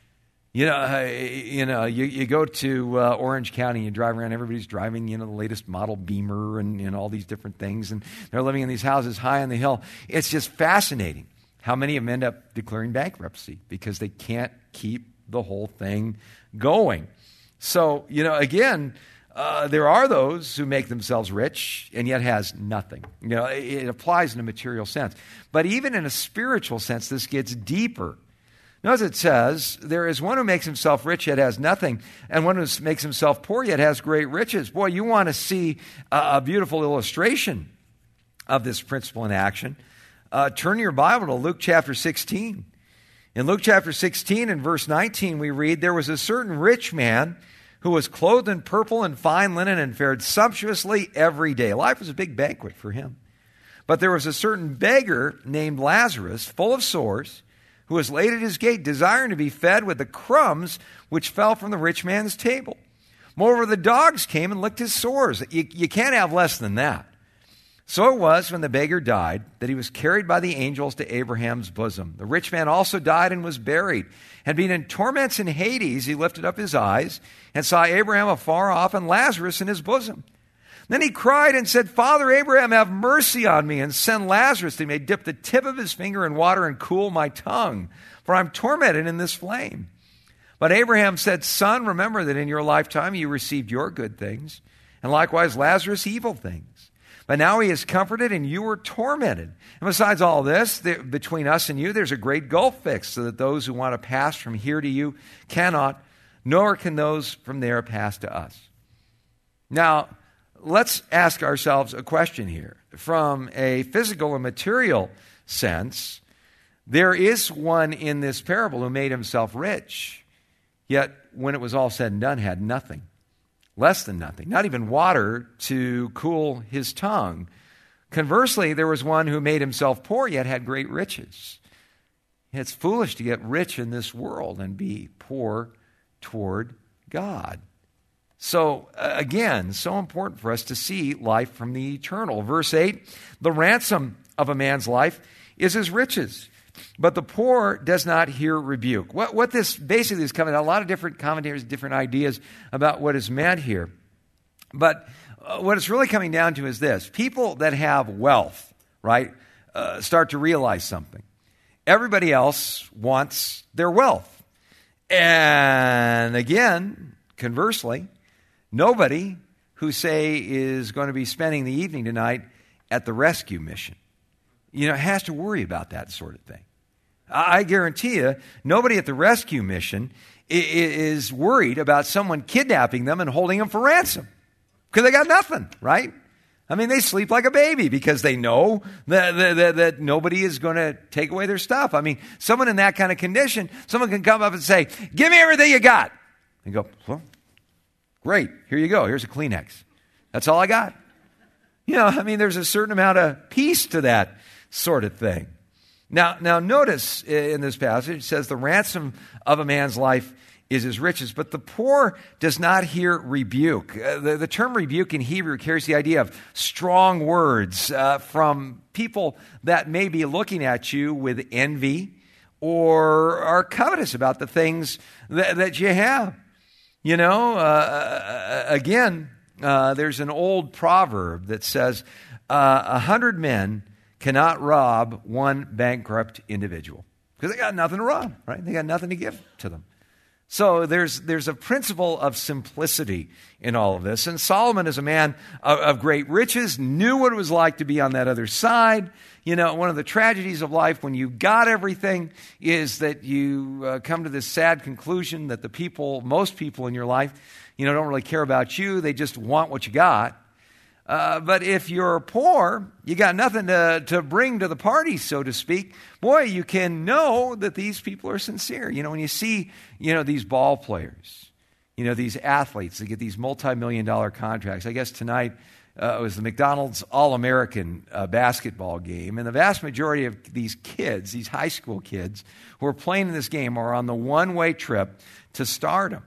S1: You know, uh, you know, you, you go to uh, Orange County, you drive around, everybody's driving, you know, the latest model Beamer and, and all these different things. And they're living in these houses high on the hill. It's just fascinating how many of them end up declaring bankruptcy because they can't keep the whole thing going. So, you know, again, uh, there are those who make themselves rich and yet has nothing. You know, it, it applies in a material sense. But even in a spiritual sense, this gets deeper. Notice it says, there is one who makes himself rich yet has nothing, and one who makes himself poor yet has great riches. Boy, you want to see a, a beautiful illustration of this principle in action. Uh, turn your Bible to Luke chapter sixteen. In Luke chapter sixteen and verse nineteen, we read, there was a certain rich man who was clothed in purple and fine linen and fared sumptuously every day. Life was a big banquet for him. But there was a certain beggar named Lazarus, full of sores, who was laid at his gate, desiring to be fed with the crumbs which fell from the rich man's table. Moreover, the dogs came and licked his sores. You, you can't have less than that. So it was when the beggar died that he was carried by the angels to Abraham's bosom. The rich man also died and was buried. And being in torments in Hades, he lifted up his eyes and saw Abraham afar off and Lazarus in his bosom. Then he cried and said, Father Abraham, have mercy on me and send Lazarus that he may dip the tip of his finger in water and cool my tongue, for I'm tormented in this flame. But Abraham said, Son, remember that in your lifetime you received your good things, and likewise Lazarus evil things. But now he is comforted and you are tormented. And besides all this, there, between us and you, there's a great gulf fixed, so that those who want to pass from here to you cannot, nor can those from there pass to us. Now, let's ask ourselves a question here. From a physical and material sense, there is one in this parable who made himself rich, yet when it was all said and done, had nothing. Less than nothing, not even water to cool his tongue. Conversely, there was one who made himself poor, yet had great riches. It's foolish to get rich in this world and be poor toward God. So, uh, again, so important for us to see life from the eternal. Verse eight, the ransom of a man's life is his riches, but the poor does not hear rebuke. What, what this basically is coming out, a lot of different commentators, different ideas about what is meant here. But uh, what it's really coming down to is this. People that have wealth, right, uh, start to realize something. Everybody else wants their wealth. And again, conversely, nobody who, say, is going to be spending the evening tonight at the rescue mission, you know, has to worry about that sort of thing. I guarantee you, nobody at the rescue mission is worried about someone kidnapping them and holding them for ransom, because they got nothing, right? I mean, they sleep like a baby because they know that, that, that nobody is going to take away their stuff. I mean, someone in that kind of condition, someone can come up and say, give me everything you got. And go, well, great, here you go. Here's a Kleenex. That's all I got. You know, I mean, there's a certain amount of peace to that sort of thing. Now, now notice in this passage, it says the ransom of a man's life is his riches, but the poor does not hear rebuke. Uh, the, the term rebuke in Hebrew carries the idea of strong words uh, from people that may be looking at you with envy or are covetous about the things that, that you have. You know, uh, again, uh, there's an old proverb that says, uh, a hundred men cannot rob one bankrupt individual, because they got nothing to rob, right? They got nothing to give to them. So there's there's a principle of simplicity in all of this. And Solomon is a man of, of great riches, knew what it was like to be on that other side. You know, one of the tragedies of life when you got everything is that you uh, come to this sad conclusion that the people, most people in your life, you know, don't really care about you. They just want what you got. Uh, but if you're poor, you got nothing to, to bring to the party, so to speak. Boy, you can know that these people are sincere. You know, when you see, you know, these ball players, you know, these athletes that get these multi-million dollar contracts. I guess tonight uh, it was the McDonald's All-American uh, basketball game. And the vast majority of these kids, these high school kids who are playing in this game, are on the one-way trip to stardom.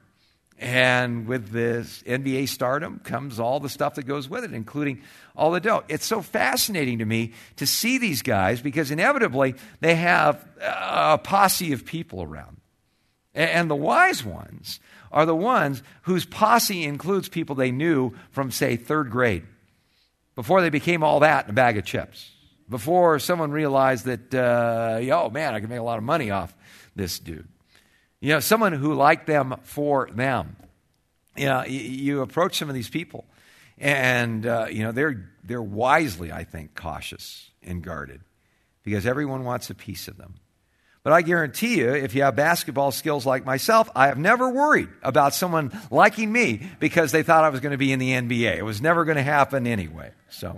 S1: And with this N B A stardom comes all the stuff that goes with it, including all the dough. It's so fascinating to me to see these guys because inevitably they have a posse of people around. And the wise ones are the ones whose posse includes people they knew from, say, third grade, before they became all that in a bag of chips, before someone realized that, uh, oh, man, I can make a lot of money off this dude. You know, someone who liked them for them. You know, you, you approach some of these people, and uh, you know they're they're wisely, I think, cautious and guarded, because everyone wants a piece of them. But I guarantee you, if you have basketball skills like myself, I have never worried about someone liking me because they thought I was going to be in the N B A. It was never going to happen anyway. So,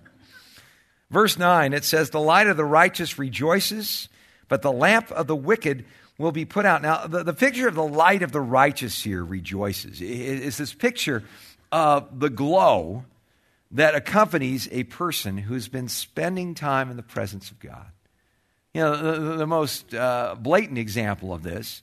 S1: verse nine, it says, "The light of the righteous rejoices, but the lamp of the wicked will be put out." Now, the, the picture of the light of the righteous here rejoices. It, it's this picture of the glow that accompanies a person who's been spending time in the presence of God. You know, the, the most uh, blatant example of this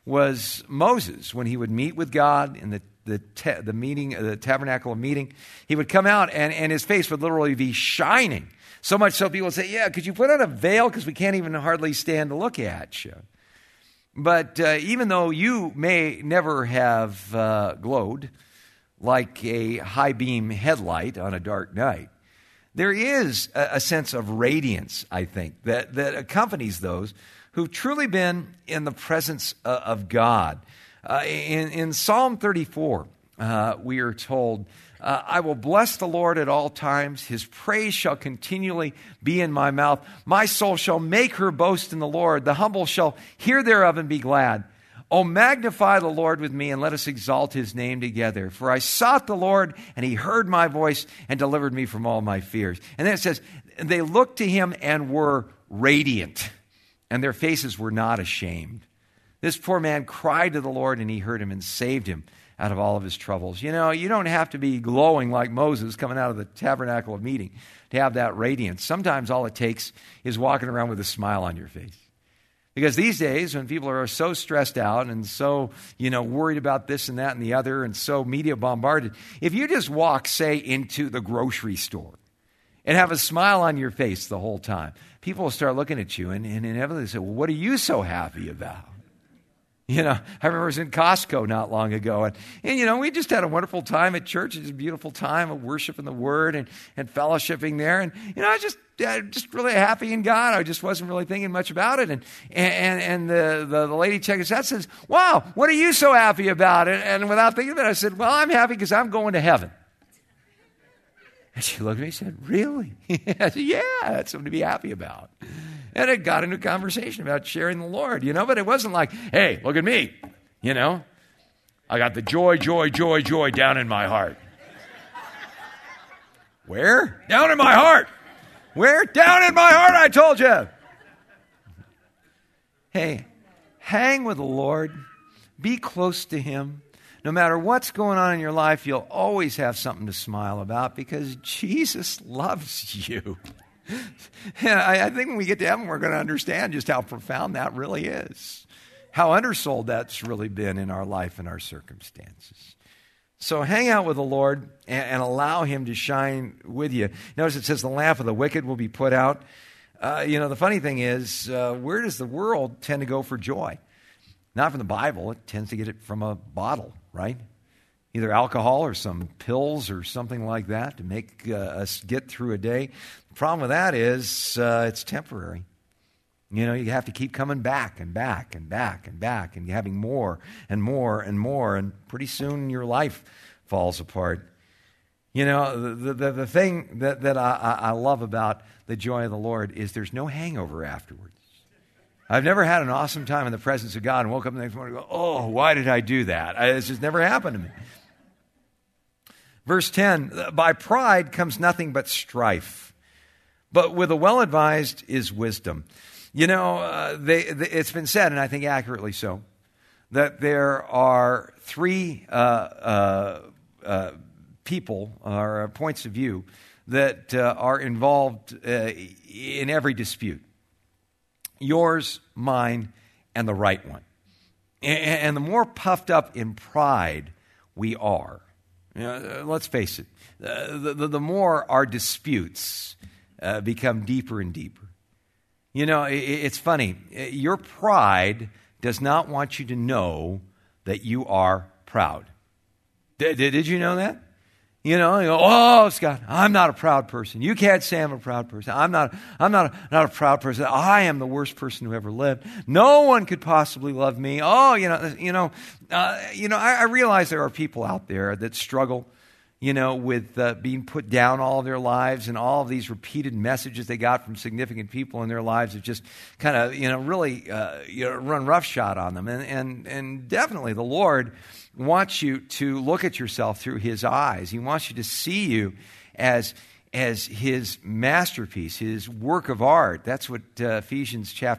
S1: was Moses. When he would meet with God in the the, te- the meeting, the tabernacle of meeting, he would come out and, and his face would literally be shining. So much so people would say, yeah, could you put on a veil because we can't even hardly stand to look at you. But uh, even though you may never have uh, glowed like a high beam headlight on a dark night, there is a, a sense of radiance, I think, that, that accompanies those who've truly been in the presence uh, of God. Uh, in, in Psalm thirty-four, uh, we are told, uh, I will bless the Lord at all times. His praise shall continually be in my mouth. My soul shall make her boast in the Lord. The humble shall hear thereof and be glad. Oh, magnify the Lord with me, and let us exalt his name together. For I sought the Lord, and he heard my voice and delivered me from all my fears. And then it says, they looked to him and were radiant, and their faces were not ashamed. This poor man cried to the Lord, and he heard him and saved him out of all of his troubles. You know, you don't have to be glowing like Moses coming out of the tabernacle of meeting to have that radiance. Sometimes all it takes is walking around with a smile on your face. Because these days, when people are so stressed out and so, you know, worried about this and that and the other and so media bombarded, if you just walk, say, into the grocery store and have a smile on your face the whole time, people will start looking at you and, and inevitably say, well, what are you so happy about? You know, I remember I was in Costco not long ago, and, and, you know, we just had a wonderful time at church. It was a beautiful time of worshiping the Word and, and fellowshipping there. And, you know, I was just, uh, just really happy in God. I just wasn't really thinking much about it. And and, and the, the, the lady checking us out says, wow, what are you so happy about? And, and without thinking about it, I said, well, I'm happy because I'm going to heaven. And she looked at me and said, really? I said, yeah, that's something to be happy about. And it got into a conversation about sharing the Lord, you know, but it wasn't like, hey, look at me, you know. I got the joy, joy, joy, joy down in my heart. Where? Down in my heart. Where? Down in my heart, I told you. Hey, hang with the Lord. Be close to him. No matter what's going on in your life, you'll always have something to smile about because Jesus loves you. Yeah, I, I think when we get to heaven, we're going to understand just how profound that really is. How undersold that's really been in our life and our circumstances. So hang out with the Lord and, and allow him to shine with you. Notice it says the lamp of the wicked will be put out. Uh, you know, the funny thing is, uh, where does the world tend to go for joy? Not from the Bible. It tends to get it from a bottle, right? Either alcohol or some pills or something like that to make uh, us get through a day. The problem with that is uh, it's temporary. You know, you have to keep coming back and back and back and back and having more and more and more, and pretty soon your life falls apart. You know, the the, the thing that, that I, I love about the joy of the Lord is there's no hangover afterwards. I've never had an awesome time in the presence of God and woke up the next morning and go, oh, why did I do that? I, it's just never happened to me. Verse ten, by pride comes nothing but strife, but with the well-advised is wisdom. You know, uh, they, they, it's been said, and I think accurately so, that there are three uh, uh, uh, people or points of view that uh, are involved uh, in every dispute. Yours, mine, and the right one. And, and the more puffed up in pride we are, you know, let's face it, uh, the, the, the more our disputes uh, become deeper and deeper. You know, it, it's funny. Your pride does not want you to know that you are proud. Did, did you know that? You know, you go, oh, Scott, I'm not a proud person. You can't say I'm a proud person. I'm not, I'm not, a, not a proud person. I am the worst person who ever lived. No one could possibly love me. Oh, you know, you know, uh, you know. I, I realize there are people out there that struggle, you know, with uh, being put down all of their lives, and all of these repeated messages they got from significant people in their lives have just kind of, you know, really, uh, you know, run roughshod on them. And and and definitely the Lord wants you to look at yourself through his eyes. He wants you to see you as, as his masterpiece, his work of art. That's what uh, Ephesians chapter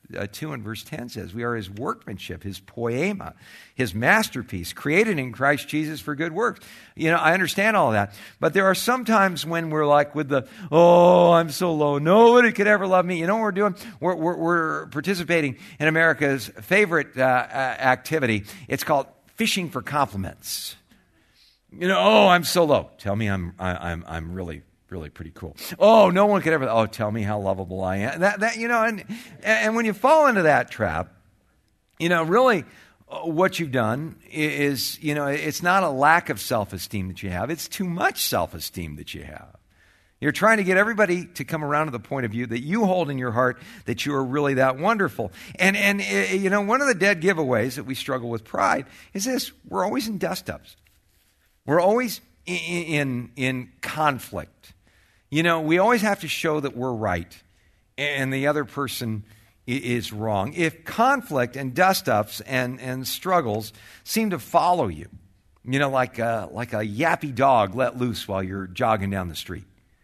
S1: uh, two and verse ten says. We are his workmanship, his poema, his masterpiece, created in Christ Jesus for good works. You know, I understand all of that. But there are some times when we're like with the, oh, I'm so low, nobody could ever love me. You know what we're doing? We're, we're, we're participating in America's favorite uh, activity. It's called fishing for compliments. You know, oh, I'm so low. Tell me I'm I, I'm I'm really really pretty cool. Oh, no one could ever. Oh, tell me how lovable I am. That that you know, and and when you fall into that trap, you know, really, what you've done is, you know, it's not a lack of self-esteem that you have. It's too much self-esteem that you have. You're trying to get everybody to come around to the point of view that you hold in your heart that you are really that wonderful. And and you know, one of the dead giveaways that we struggle with pride is this: we're always in dust-ups. We're always in, in, in conflict. You know, we always have to show that we're right and the other person is wrong. If conflict and dust-ups and, and struggles seem to follow you, you know, like a, like a yappy dog let loose while you're jogging down the street,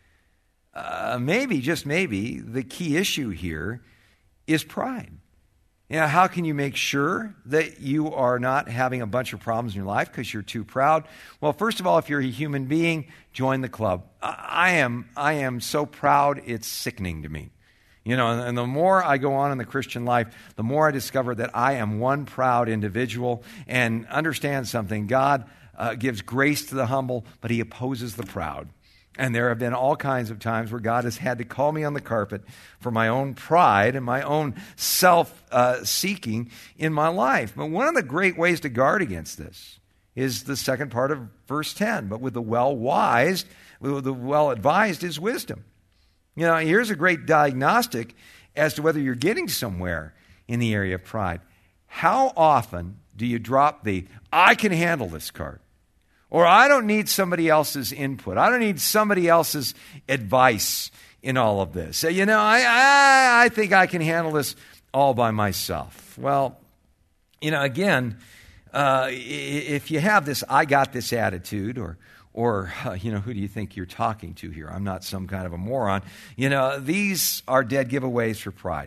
S1: uh, maybe, just maybe, the key issue here is pride. You know, how can you make sure that you are not having a bunch of problems in your life because you're too proud? Well, first of all, if you're a human being, join the club. I am I am so proud, it's sickening to me. You know, and, and the more I go on in the Christian life, the more I discover that I am one proud individual. And understand something, God uh, gives grace to the humble, but he opposes the proud. And there have been all kinds of times where God has had to call me on the carpet for my own pride and my own self-seeking uh, in my life. But one of the great ways to guard against this is the second part of verse ten. But with the well-wised, with the well-advised is wisdom. You know, here's a great diagnostic as to whether you're getting somewhere in the area of pride. How often do you drop the, I can handle this card? Or I don't need somebody else's input. I don't need somebody else's advice in all of this. So, you know, I, I I think I can handle this all by myself. Well, you know, again, uh, if you have this I got this attitude, or, or uh, you know, who do you think you're talking to here? I'm not some kind of a moron. You know, these are dead giveaways for pride.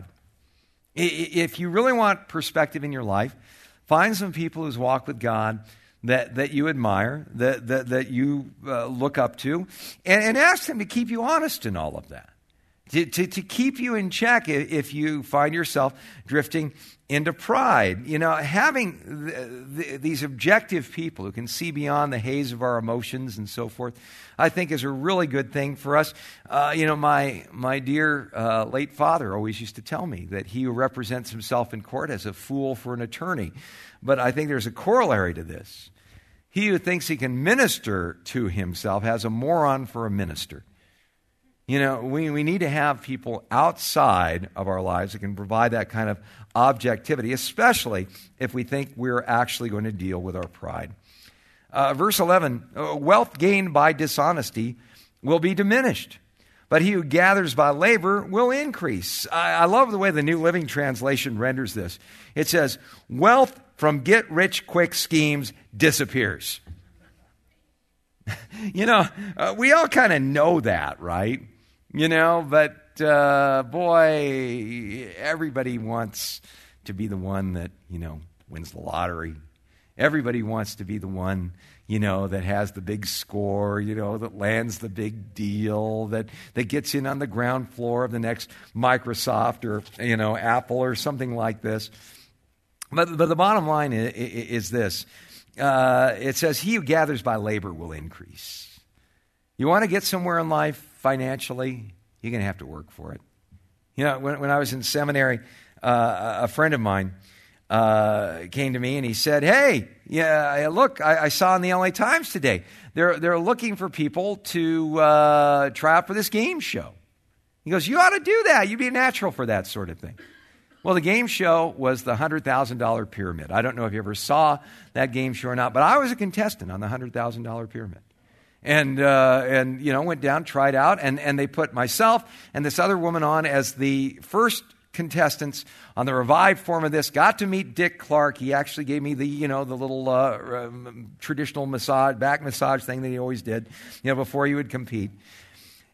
S1: If you really want perspective in your life, find some people who's walked with God that, that you admire, that, that, that you uh, look up to, and, and ask them to keep you honest in all of that, to, to, to keep you in check if you find yourself drifting into pride. You know, having the, the, these objective people who can see beyond the haze of our emotions and so forth, I think is a really good thing for us. Uh, you know, my my dear uh, late father always used to tell me that he who represents himself in court as a fool for an attorney. But I think there's a corollary to this. He who thinks he can minister to himself has a moron for a minister. You know, we, we need to have people outside of our lives that can provide that kind of objectivity, especially if we think we're actually going to deal with our pride. Uh, verse eleven, wealth gained by dishonesty will be diminished, but he who gathers by labor will increase. I, I love the way the New Living Translation renders this. It says, wealth from get-rich-quick schemes disappears. You know, uh, we all kind of know that, right? You know, but uh, boy, everybody wants to be the one that, you know, wins the lottery. Everybody wants to be the one, you know, that has the big score, you know, that lands the big deal, that, that gets in on the ground floor of the next Microsoft or, you know, Apple or something like this. But, but the bottom line is, is this. Uh, it says, he who gathers by labor will increase. You want to get somewhere in life financially, you're going to have to work for it. You know, when, when I was in seminary, uh, a friend of mine uh, came to me and he said, hey, yeah, look, I, I saw in the L A Times today, they're, they're looking for people to uh, try out for this game show. He goes, you ought to do that. You'd be natural for that sort of thing. Well, the game show was the one hundred thousand dollars pyramid. I don't know if you ever saw that game show or not, but I was a contestant on the one hundred thousand dollars pyramid. And, uh, and you know, went down, tried out, and, and they put myself and this other woman on as the first contestants on the revived form of this. Got to meet Dick Clark. He actually gave me the, you know, the little uh, um, traditional massage, back massage thing that he always did, you know, before he would compete.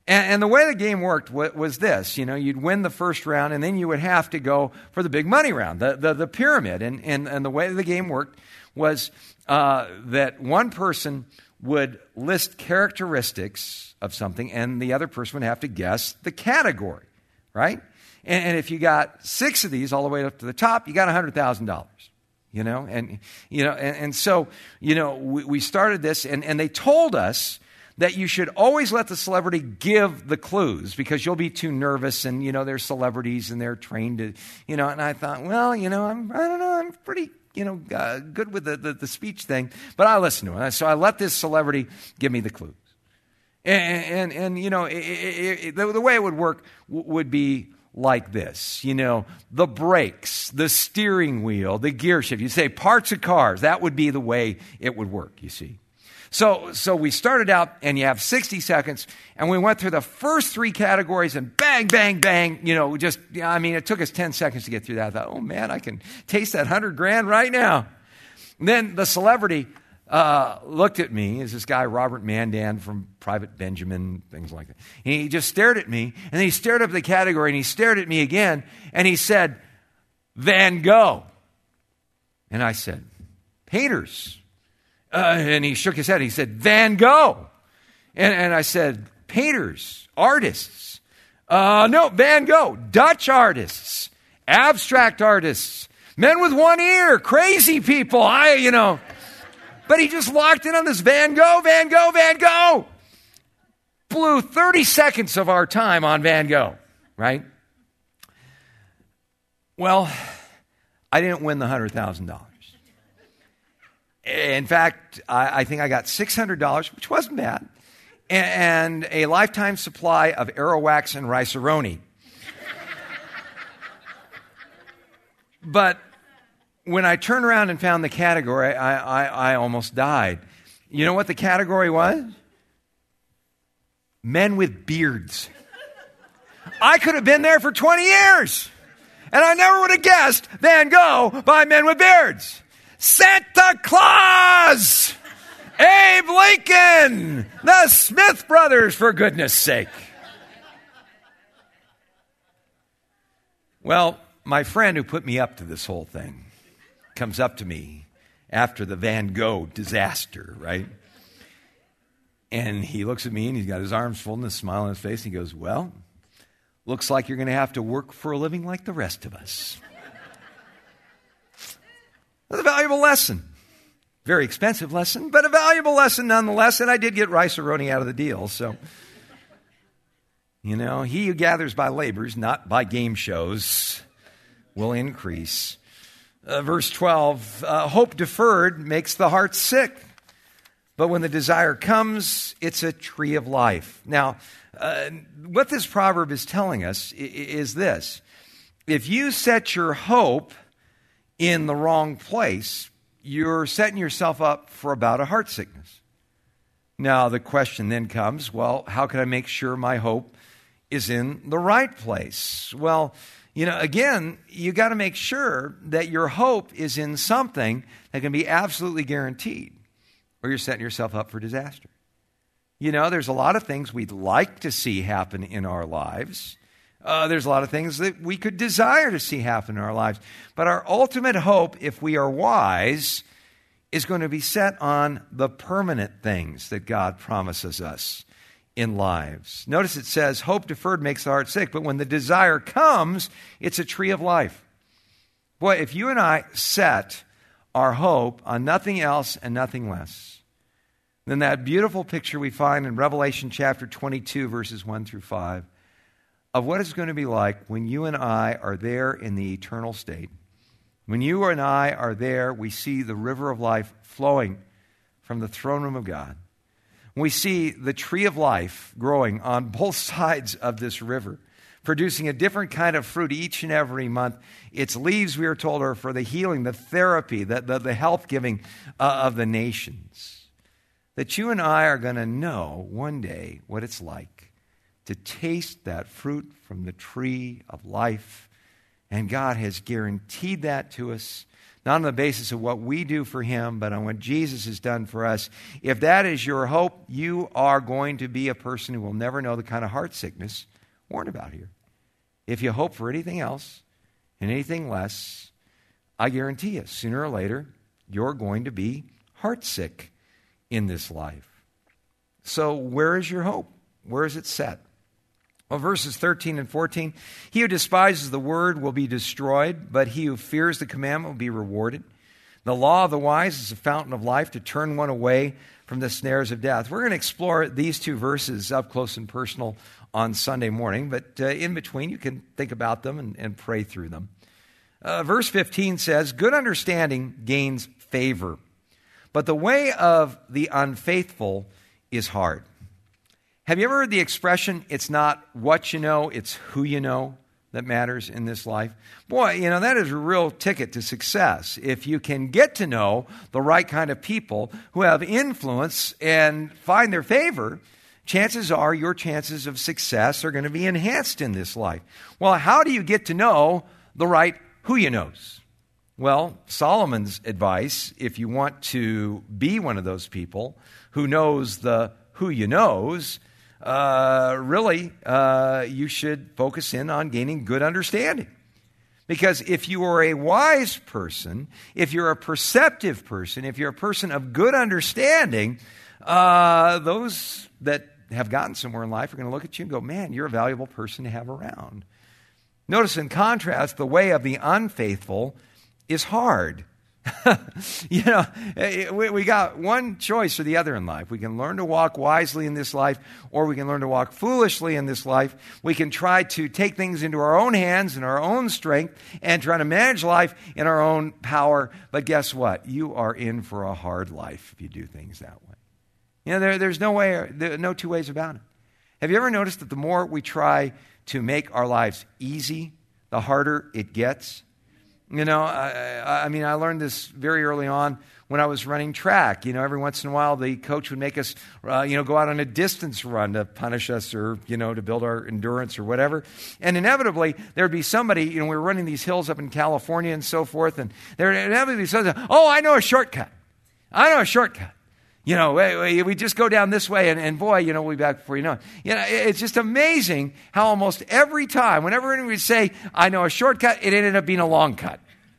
S1: And, and the way the game worked was this, you know, you'd win the first round and then you would have to go for the big money round, the, the, the pyramid. And, and, and the way the game worked was uh, that one person would list characteristics of something and the other person would have to guess the category, right? And, and if you got six of these all the way up to the top, you got one hundred thousand dollars. You know, and you know, and, and so, you know, we, we started this and, and they told us that you should always let the celebrity give the clues because you'll be too nervous and, you know, they're celebrities and they're trained to, you know, and I thought, well, you know, I'm, I don't know, I'm pretty, you know, uh, good with the, the, the speech thing, but I listened to it. So I let this celebrity give me the clues. And, and, and you know, it, it, it, the, the way it would work w- would be like this, you know, the brakes, the steering wheel, the gear shift. You say parts of cars, that would be the way it would work, you see. So so we started out and you have sixty seconds and we went through the first three categories and bang, bang, bang, you know, just, I mean, it took us ten seconds to get through that. I thought, oh man, I can taste that hundred grand right now. And then the celebrity uh, looked at me, is this guy, Robert Mandan from Private Benjamin, things like that. And he just stared at me and then he stared up at the category and he stared at me again and he said, Van Gogh. And I said, painters. Uh, and he shook his head. He said, Van Gogh. And, and I said, painters, artists. Uh, no, Van Gogh, Dutch artists, abstract artists, men with one ear, crazy people. I, you know. But he just locked in on this Van Gogh, Van Gogh, Van Gogh. Blew thirty seconds of our time on Van Gogh, right? Well, I didn't win the one hundred thousand dollars. In fact, I, I think I got six hundred dollars, which wasn't bad, and, and a lifetime supply of Aerowax and Rice-A-Roni. But when I turned around and found the category, I, I, I almost died. You know what the category was? Men with beards. I could have been there for twenty years, and I never would have guessed Van Gogh by men with beards. Santa Claus, Abe Lincoln, the Smith brothers, for goodness sake. Well, my friend who put me up to this whole thing comes up to me after the Van Gogh disaster, right? And he looks at me and he's got his arms folded and a smile on his face. And he goes, well, looks like you're going to have to work for a living like the rest of us. That's a valuable lesson. Very expensive lesson, but a valuable lesson nonetheless. And I did get Rice-A-Roni out of the deal. So, you know, he who gathers by labors, not by game shows, will increase. Uh, verse twelve, uh, hope deferred makes the heart sick. But when the desire comes, it's a tree of life. Now, uh, what this proverb is telling us is this. If you set your hope in the wrong place, you're setting yourself up for about a heart sickness. Now, the question then comes, well, how can I make sure my hope is in the right place? Well, you know, again, you got to make sure that your hope is in something that can be absolutely guaranteed, or you're setting yourself up for disaster. You know, there's a lot of things we'd like to see happen in our lives. Uh, there's a lot of things that we could desire to see happen in our lives. But our ultimate hope, if we are wise, is going to be set on the permanent things that God promises us in lives. Notice it says, hope deferred makes the heart sick, but when the desire comes, it's a tree of life. Boy, if you and I set our hope on nothing else and nothing less than that beautiful picture we find in Revelation chapter twenty-two, verses one through five, of what it's going to be like when you and I are there in the eternal state. When you and I are there, we see the river of life flowing from the throne room of God. We see the tree of life growing on both sides of this river, producing a different kind of fruit each and every month. Its leaves, we are told, are for the healing, the therapy, the, the, the health giving uh, of the nations. That you and I are going to know one day what it's like to taste that fruit from the tree of life. And God has guaranteed that to us, not on the basis of what we do for him, but on what Jesus has done for us. If that is your hope, you are going to be a person who will never know the kind of heart sickness warned about here. If you hope for anything else and anything less, I guarantee you, sooner or later, you're going to be heartsick in this life. So where is your hope? Where is it set? Well, verses thirteen and fourteen, he who despises the word will be destroyed, but he who fears the commandment will be rewarded. The law of the wise is a fountain of life to turn one away from the snares of death. We're going to explore these two verses up close and personal on Sunday morning, but uh, in between you can think about them and, and pray through them. Uh, verse fifteen says, good understanding gains favor, but the way of the unfaithful is hard. Have you ever heard the expression, it's not what you know, it's who you know that matters in this life? Boy, you know, that is a real ticket to success. If you can get to know the right kind of people who have influence and find their favor, chances are your chances of success are going to be enhanced in this life. Well, how do you get to know the right who you knows? Well, Solomon's advice, if you want to be one of those people who knows the who you knows, Uh, really, uh, you should focus in on gaining good understanding. Because if you are a wise person, if you're a perceptive person, if you're a person of good understanding, uh, those that have gotten somewhere in life are going to look at you and go, man, you're a valuable person to have around. Notice in contrast, the way of the unfaithful is hard. You know, we, we got one choice or the other in life. We can learn to walk wisely in this life, or we can learn to walk foolishly in this life. We can try to take things into our own hands and our own strength and try to manage life in our own power. But guess what? You are in for a hard life if you do things that way. You know, there, there's no way, there, no two ways about it. Have you ever noticed that the more we try to make our lives easy, the harder it gets? You know, I, I mean, I learned this very early on when I was running track. You know, every once in a while, the coach would make us, uh, you know, go out on a distance run to punish us or, you know, to build our endurance or whatever. And inevitably, there would be somebody, you know, we were running these hills up in California and so forth, and there would inevitably be somebody, oh, I know a shortcut. I know a shortcut. You know, we, we just go down this way, and, and boy, you know, we'll be back before you know it. You know, it's just amazing how almost every time, whenever anyone would say, I know a shortcut, it ended up being a long cut.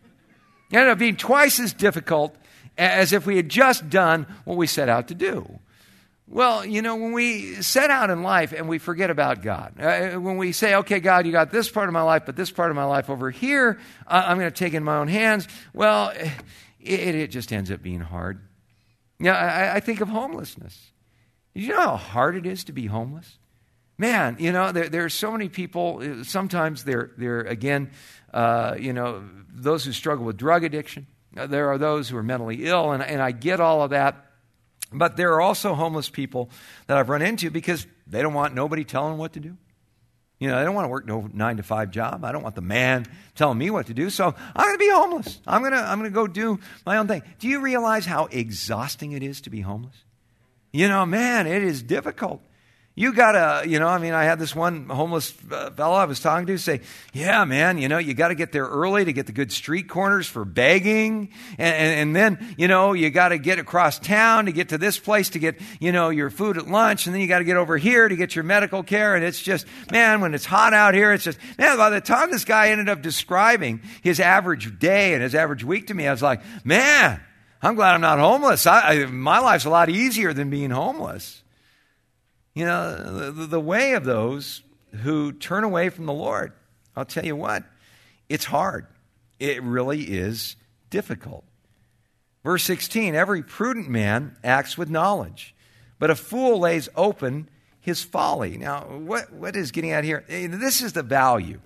S1: It ended up being twice as difficult as if we had just done what we set out to do. Well, you know, when we set out in life and we forget about God, uh, when we say, okay, God, you got this part of my life, but this part of my life over here, uh, I'm going to take it in my own hands. Well, it, it just ends up being hard. Yeah, I, I think of homelessness. You know how hard it is to be homeless? Man, you know, there, there are so many people, sometimes they're, they're again, uh, you know, those who struggle with drug addiction. There are those who are mentally ill, and, and I get all of that. But there are also homeless people that I've run into because they don't want nobody telling them what to do. You know, they don't want to work no nine to five job. I don't want the man telling me what to do. So I'm going to be homeless. I'm going to I'm going to go do my own thing. Do you realize how exhausting it is to be homeless? You know, man, it is difficult. You got to, you know, I mean, I had this one homeless fellow I was talking to say, yeah, man, you know, you got to get there early to get the good street corners for begging. And, and, and then, you know, you got to get across town to get to this place to get, you know, your food at lunch. And then you got to get over here to get your medical care. And it's just, man, when it's hot out here, it's just, man, by the time this guy ended up describing his average day and his average week to me, I was like, man, I'm glad I'm not homeless. I, I, my life's a lot easier than being homeless. You know, the, the way of those who turn away from the Lord, I'll tell you what, it's hard. It really is difficult. Verse sixteen, every prudent man acts with knowledge, but a fool lays open his folly. Now, what, what is getting at here? This is the value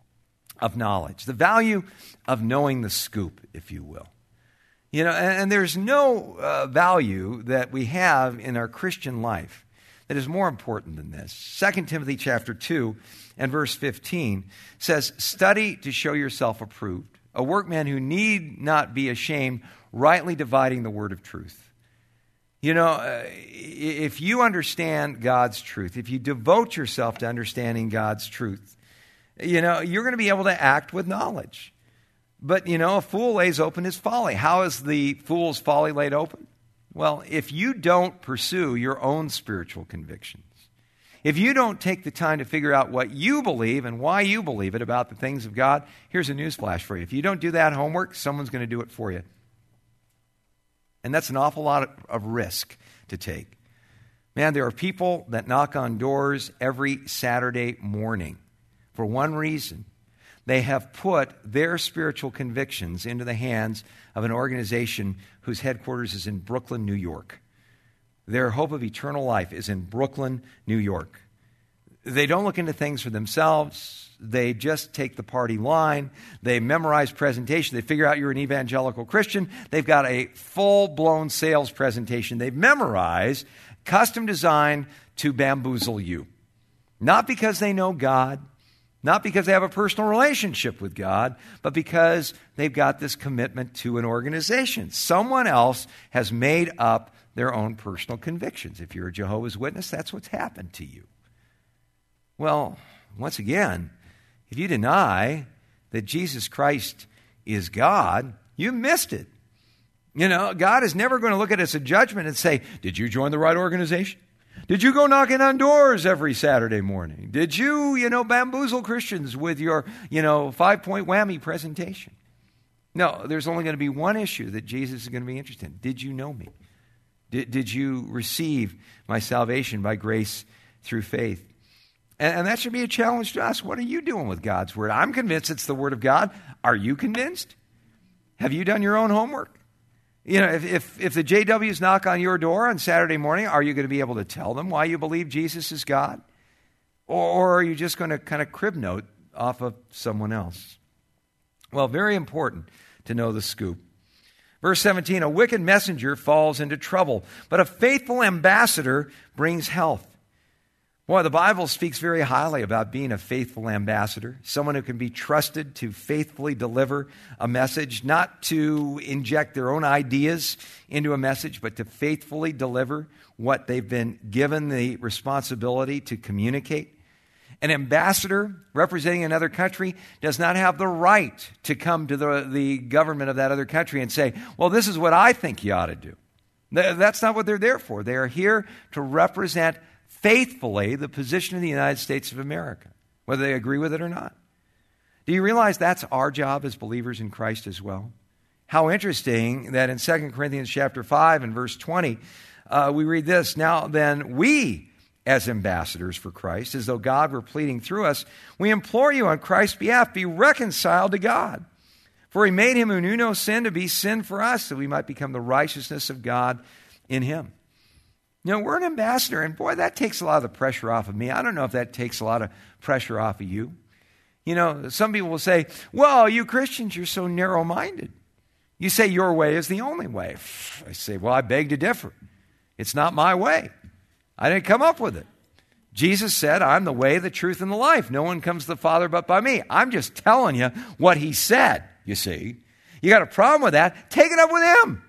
S1: of knowledge, the value of knowing the scoop, if you will. You know, and, and there's no uh, value that we have in our Christian life that is more important than this. Second Timothy chapter two and verse fifteen says, study to show yourself approved, a workman who need not be ashamed, rightly dividing the word of truth. You know, uh, if you understand God's truth, if you devote yourself to understanding God's truth, you know, you're going to be able to act with knowledge. But, you know, a fool lays open his folly. How is the fool's folly laid open? Well, if you don't pursue your own spiritual convictions, if you don't take the time to figure out what you believe and why you believe it about the things of God, here's a newsflash for you. If you don't do that homework, someone's going to do it for you. And that's an awful lot of, of risk to take. Man, there are people that knock on doors every Saturday morning for one reason. They have put their spiritual convictions into the hands of an organization whose headquarters is in Brooklyn, New York. Their hope of eternal life is in Brooklyn, New York. They don't look into things for themselves. They just take the party line. They memorize presentation. They figure out you're an evangelical Christian. They've got a full-blown sales presentation they've memorized, custom designed to bamboozle you. Not because they know God, not because they have a personal relationship with God, but because they've got this commitment to an organization. Someone else has made up their own personal convictions. If you're a Jehovah's Witness, that's what's happened to you. Well, once again, if you deny that Jesus Christ is God, you missed it. You know, God is never going to look at us in judgment and say, did you join the right organization? Did you go knocking on doors every Saturday morning? Did you, you know, bamboozle Christians with your, you know, five-point whammy presentation? No, there's only going to be one issue that Jesus is going to be interested in. Did you know me? Did, did you receive my salvation by grace through faith? And, and that should be a challenge to us. What are you doing with God's Word? I'm convinced it's the Word of God. Are you convinced? Have you done your own homework? You know, if, if, if the J Ws knock on your door on Saturday morning, are you going to be able to tell them why you believe Jesus is God? Or, or are you just going to kind of crib note off of someone else? Well, very important to know the scoop. Verse seventeen, a wicked messenger falls into trouble, but a faithful ambassador brings health. Boy, the Bible speaks very highly about being a faithful ambassador, someone who can be trusted to faithfully deliver a message, not to inject their own ideas into a message, but to faithfully deliver what they've been given the responsibility to communicate. An ambassador representing another country does not have the right to come to the, the government of that other country and say, well, this is what I think you ought to do. That's not what they're there for. They are here to represent faithfully the position of the United States of America, whether they agree with it or not. Do you realize that's our job as believers in Christ as well? How interesting that in Second Corinthians chapter five and verse twenty, uh, we read this, now then we as ambassadors for Christ, as though God were pleading through us, we implore you on Christ's behalf, be reconciled to God. For he made him who knew no sin to be sin for us, that we might become the righteousness of God in him. You know, we're an ambassador, and boy, that takes a lot of the pressure off of me. I don't know if that takes a lot of pressure off of you. You know, some people will say, well, you Christians, you're so narrow-minded. You say your way is the only way. I say, well, I beg to differ. It's not my way. I didn't come up with it. Jesus said, I'm the way, the truth, and the life. No one comes to the Father but by me. I'm just telling you what he said, you see. You got a problem with that? Take it up with him.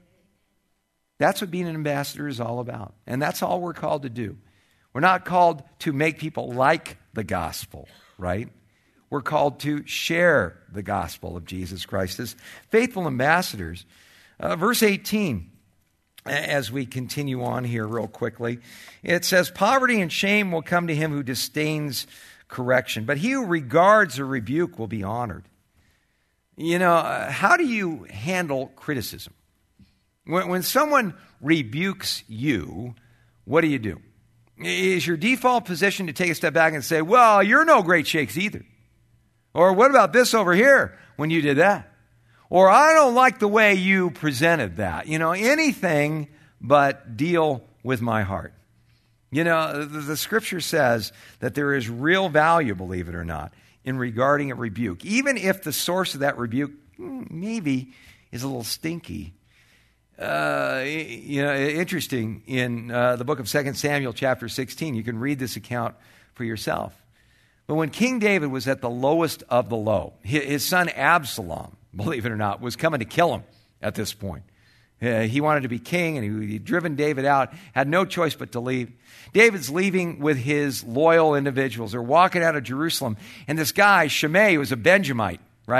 S1: That's what being an ambassador is all about. And that's all we're called to do. We're not called to make people like the gospel, right? We're called to share the gospel of Jesus Christ as faithful ambassadors. Uh, verse eighteen, as we continue on here real quickly, it says, poverty and shame will come to him who disdains correction, but he who regards a rebuke will be honored. You know, uh, how do you handle criticism? When, when someone rebukes you, what do you do? Is your default position to take a step back and say, well, you're no great shakes either? Or what about this over here when you did that? Or I don't like the way you presented that. You know, anything but deal with my heart. You know, the, the scripture says that there is real value, believe it or not, in regarding a rebuke. Even if the source of that rebuke maybe is a little stinky. Uh, you know, interesting, in uh, the book of Second Samuel chapter sixteen, you can read this account for yourself. But when King David was at the lowest of the low, his son Absalom, believe it or not, was coming to kill him at this point. Uh, he wanted to be king, and he, he'd driven David out, had no choice but to leave. David's leaving with his loyal individuals. They're walking out of Jerusalem, and this guy, Shimei, was a Benjamite, right?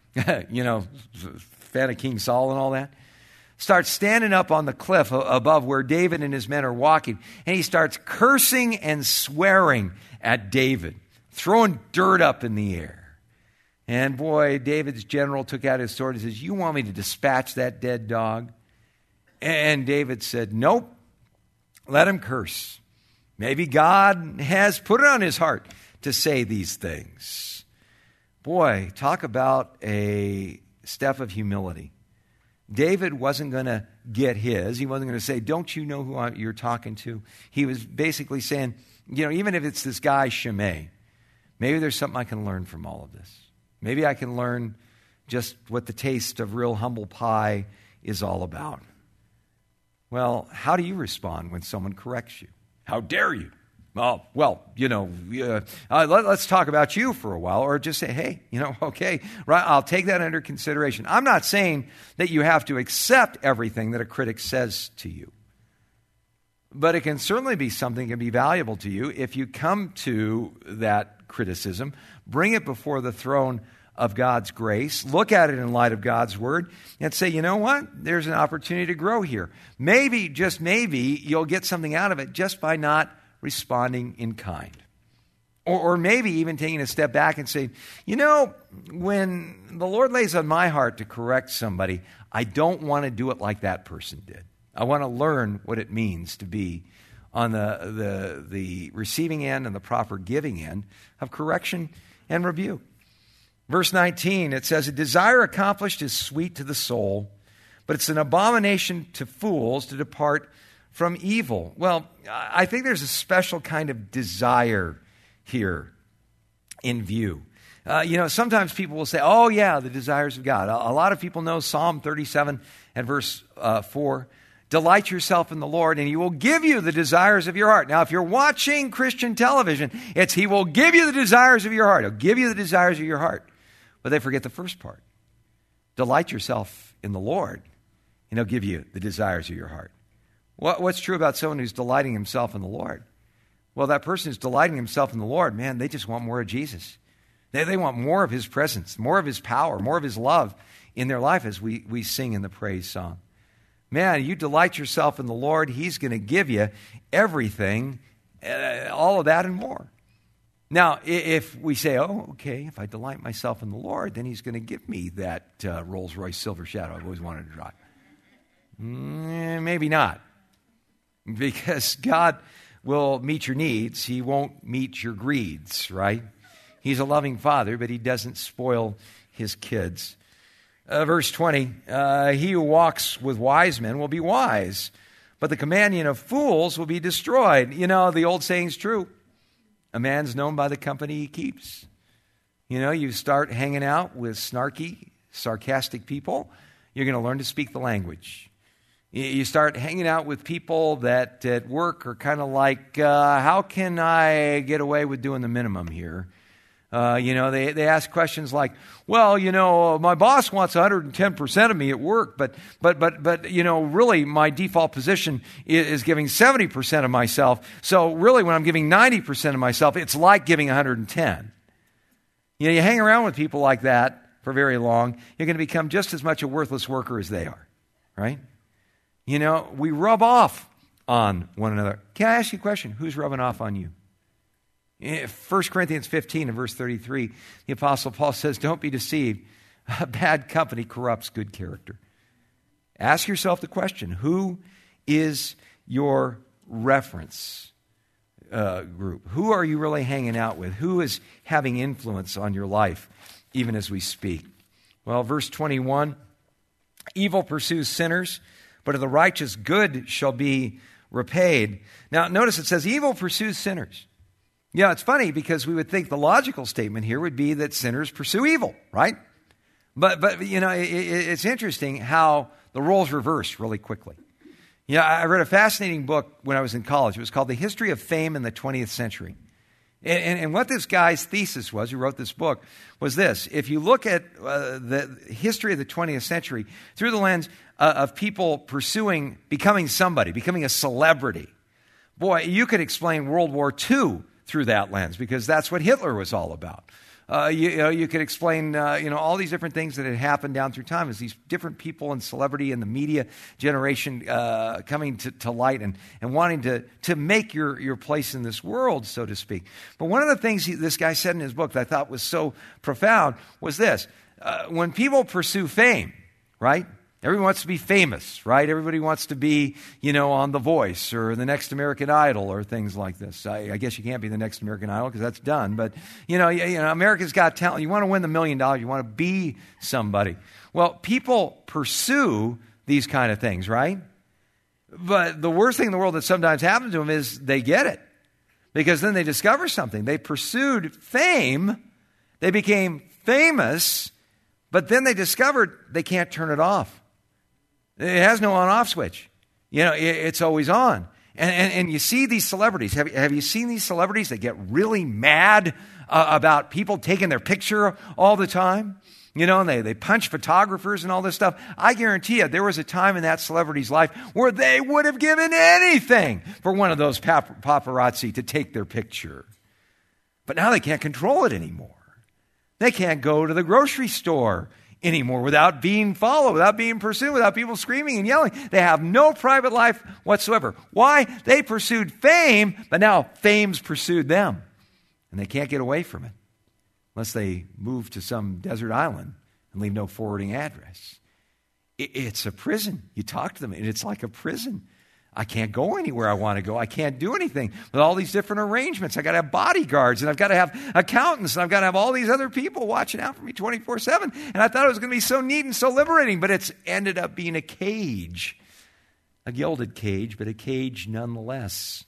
S1: you know, fan of King Saul and all that, starts standing up on the cliff above where David and his men are walking, and he starts cursing and swearing at David, throwing dirt up in the air. And boy, David's general took out his sword and says, "You want me to dispatch that dead dog?" And David said, "Nope, let him curse. Maybe God has put it on his heart to say these things." Boy, talk about a step of humility. David wasn't going to get his. He wasn't going to say, "Don't you know who you're talking to?" He was basically saying, you know, even if it's this guy Shimei, maybe there's something I can learn from all of this. Maybe I can learn just what the taste of real humble pie is all about. Well, how do you respond when someone corrects you? How dare you? Oh, well, you know, uh, uh, let, let's talk about you for a while, or just say, "Hey, you know, okay, right, I'll take that under consideration." I'm not saying that you have to accept everything that a critic says to you, but it can certainly be something that can be valuable to you if you come to that criticism, bring it before the throne of God's grace, look at it in light of God's word, and say, "You know what? There's an opportunity to grow here. Maybe, just maybe, you'll get something out of it just by not responding in kind." Or, or maybe even taking a step back and saying, "You know, when the Lord lays on my heart to correct somebody, I don't want to do it like that person did. I want to learn what it means to be on the, the, the receiving end and the proper giving end of correction and rebuke." Verse nineteen, it says, "A desire accomplished is sweet to the soul, but it's an abomination to fools to depart from evil." Well, I think there's a special kind of desire here in view. Uh, you know, sometimes people will say, "Oh yeah, the desires of God." A, a lot of people know Psalm thirty-seven and verse uh, four. "Delight yourself in the Lord, and He will give you the desires of your heart." Now, if you're watching Christian television, it's He will give you the desires of your heart. He'll give you the desires of your heart. But they forget the first part. Delight yourself in the Lord, and He'll give you the desires of your heart. What, what's true about someone who's delighting himself in the Lord? Well, that person who's delighting himself in the Lord, man, they just want more of Jesus. They, they want more of His presence, more of His power, more of His love in their life, as we, we sing in the praise song. Man, you delight yourself in the Lord, He's going to give you everything, uh, all of that and more. Now, if we say, "Oh, okay, if I delight myself in the Lord, then He's going to give me that uh, Rolls-Royce Silver Shadow I've always wanted to drive." Mm, maybe not. Because God will meet your needs. He won't meet your greeds, right? He's a loving Father, but He doesn't spoil His kids. Uh, verse twenty, uh, "He who walks with wise men will be wise, but the companion of fools will be destroyed." You know, the old saying's true. A man's known by the company he keeps. You know, you start hanging out with snarky, sarcastic people, you're going to learn to speak the language. You start hanging out with people that at work are kind of like, uh, "How can I get away with doing the minimum here?" Uh, you know, they, they ask questions like, "Well, you know, my boss wants one hundred ten percent of me at work, but, but, but, but, you know, really my default position is, is giving seventy percent of myself. So really when I'm giving ninety percent of myself, it's like giving one hundred ten. You know, you hang around with people like that for very long, you're going to become just as much a worthless worker as they are, right? You know, we rub off on one another. Can I ask you a question? Who's rubbing off on you? First Corinthians fifteen and verse thirty-three, the Apostle Paul says, "Don't be deceived. Bad company corrupts good character." Ask yourself the question, who is your reference uh, group? Who are you really hanging out with? Who is having influence on your life, even as we speak? Well, verse twenty-one, "Evil pursues sinners, but of the righteous good shall be repaid." Now, notice it says, evil pursues sinners. Yeah, it's funny because we would think the logical statement here would be that sinners pursue evil, right? But, but you know, it, it's interesting how the roles reverse really quickly. Yeah, I read a fascinating book when I was in college. It was called The History of Fame in the twentieth Century. And, and, and what this guy's thesis was, who wrote this book, was this. If you look at uh, the history of the twentieth century through the lens uh, of people pursuing, becoming somebody, becoming a celebrity, boy, you could explain World War Two through that lens, because that's what Hitler was all about. Uh, you, you know, you could explain, uh, you know, all these different things that had happened down through time as these different people and celebrity and the media generation uh, coming to, to light and, and wanting to, to make your, your place in this world, so to speak. But one of the things he, this guy said in his book that I thought was so profound was this. Uh, when people pursue fame, right? Everyone wants to be famous, right? Everybody wants to be, you know, on The Voice or the next American Idol or things like this. I, I guess you can't be the next American Idol because that's done. But, you know, you, you know, America's Got Talent. You want to win the million dollars. You want to be somebody. Well, people pursue these kind of things, right? But the worst thing in the world that sometimes happens to them is they get it. Because then they discover something. They pursued fame. They became famous. But then they discovered they can't turn it off. It has no on-off switch. You know, it, it's always on. And, and, and you see these celebrities. Have, have you seen these celebrities that get really mad uh, about people taking their picture all the time? You know, and they, they punch photographers and all this stuff. I guarantee you there was a time in that celebrity's life where they would have given anything for one of those pap- paparazzi to take their picture. But now they can't control it anymore. They can't go to the grocery store anymore without being followed, without being pursued, without people screaming and yelling. They have no private life whatsoever. Why? They pursued fame, but now fame's pursued them. And they can't get away from it unless they move to some desert island and leave no forwarding address. It's a prison. You talk to them, and it's like a prison. I can't go anywhere I want to go. I can't do anything with all these different arrangements. I got to have bodyguards, and I've got to have accountants, and I've got to have all these other people watching out for me twenty-four seven. And I thought it was going to be so neat and so liberating, but it's ended up being a cage, a gilded cage, but a cage nonetheless.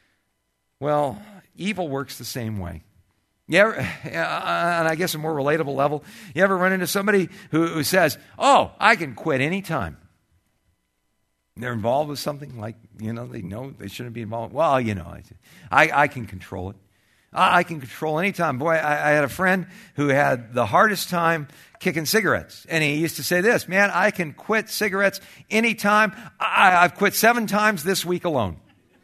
S1: Well, evil works the same way. You ever, and I guess a more relatable level, you ever run into somebody who, who says, oh, I can quit anytime. They're involved with something like, you know, they know they shouldn't be involved. Well, you know, I, I can control it. I, I can control any time. Boy, I, I had a friend who had the hardest time kicking cigarettes. And he used to say this, man, I can quit cigarettes anytime. I, I've quit seven times this week alone.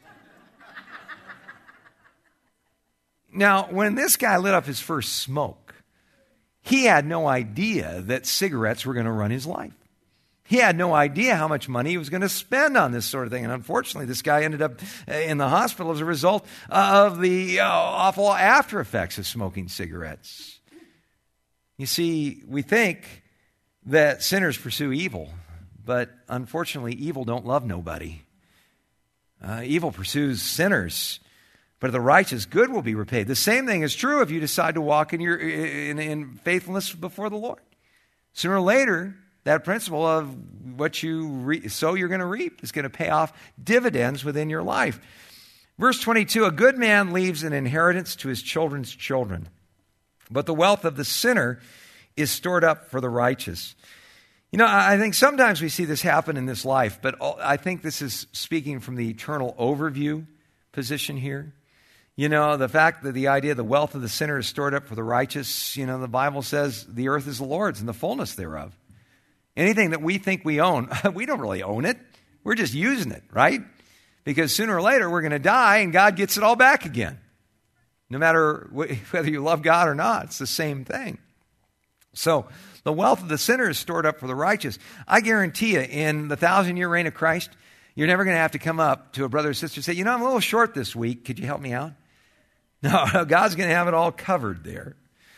S1: Now, when this guy lit up his first smoke, he had no idea that cigarettes were going to run his life. He had no idea how much money he was going to spend on this sort of thing. And unfortunately, this guy ended up in the hospital as a result of the uh, awful after effects of smoking cigarettes. You see, we think that sinners pursue evil, but unfortunately, evil don't love nobody. Uh, evil pursues sinners, but the righteous, good will be repaid. The same thing is true if you decide to walk in your in, in faithfulness before the Lord. Sooner or later, that principle of what you re- sow, you're going to reap is going to pay off dividends within your life. Verse twenty-two, a good man leaves an inheritance to his children's children, but the wealth of the sinner is stored up for the righteous. You know, I think sometimes we see this happen in this life, but I think this is speaking from the eternal overview position here. You know, the fact that the idea the wealth of the sinner is stored up for the righteous, you know, the Bible says the earth is the Lord's and the fullness thereof. Anything that we think we own, we don't really own it. We're just using it, right? Because sooner or later we're going to die and God gets it all back again. No matter whether you love God or not, it's the same thing. So the wealth of the sinner is stored up for the righteous. I guarantee you, in the thousand-year reign of Christ, you're never going to have to come up to a brother or sister and say, you know, I'm a little short this week. Could you help me out? No, God's going to have it all covered there.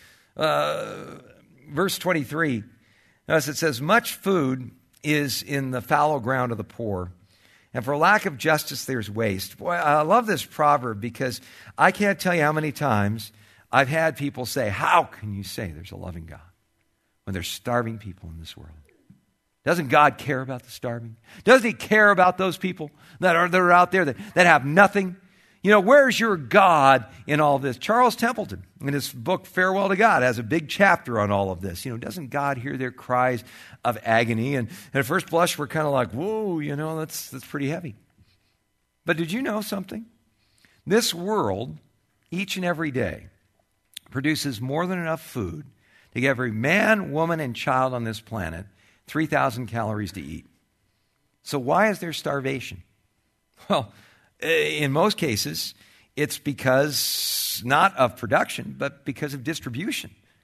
S1: Uh, verse twenty-three. Notice it says, much food is in the fallow ground of the poor, and for lack of justice there's waste. Boy, I love this proverb because I can't tell you how many times I've had people say, how can you say there's a loving God when there's starving people in this world? Doesn't God care about the starving? Doesn't He care about those people that are, that are out there that, that have nothing? You know, where's your God in all this? Charles Templeton, in his book, Farewell to God, has a big chapter on all of this. You know, doesn't God hear their cries of agony? And, and at first blush, we're kind of like, whoa, you know, that's, that's pretty heavy. But did you know something? This world, each and every day, produces more than enough food to give every man, woman, and child on this planet three thousand calories to eat. So why is there starvation? Well, in most cases, it's because not of production, but because of distribution.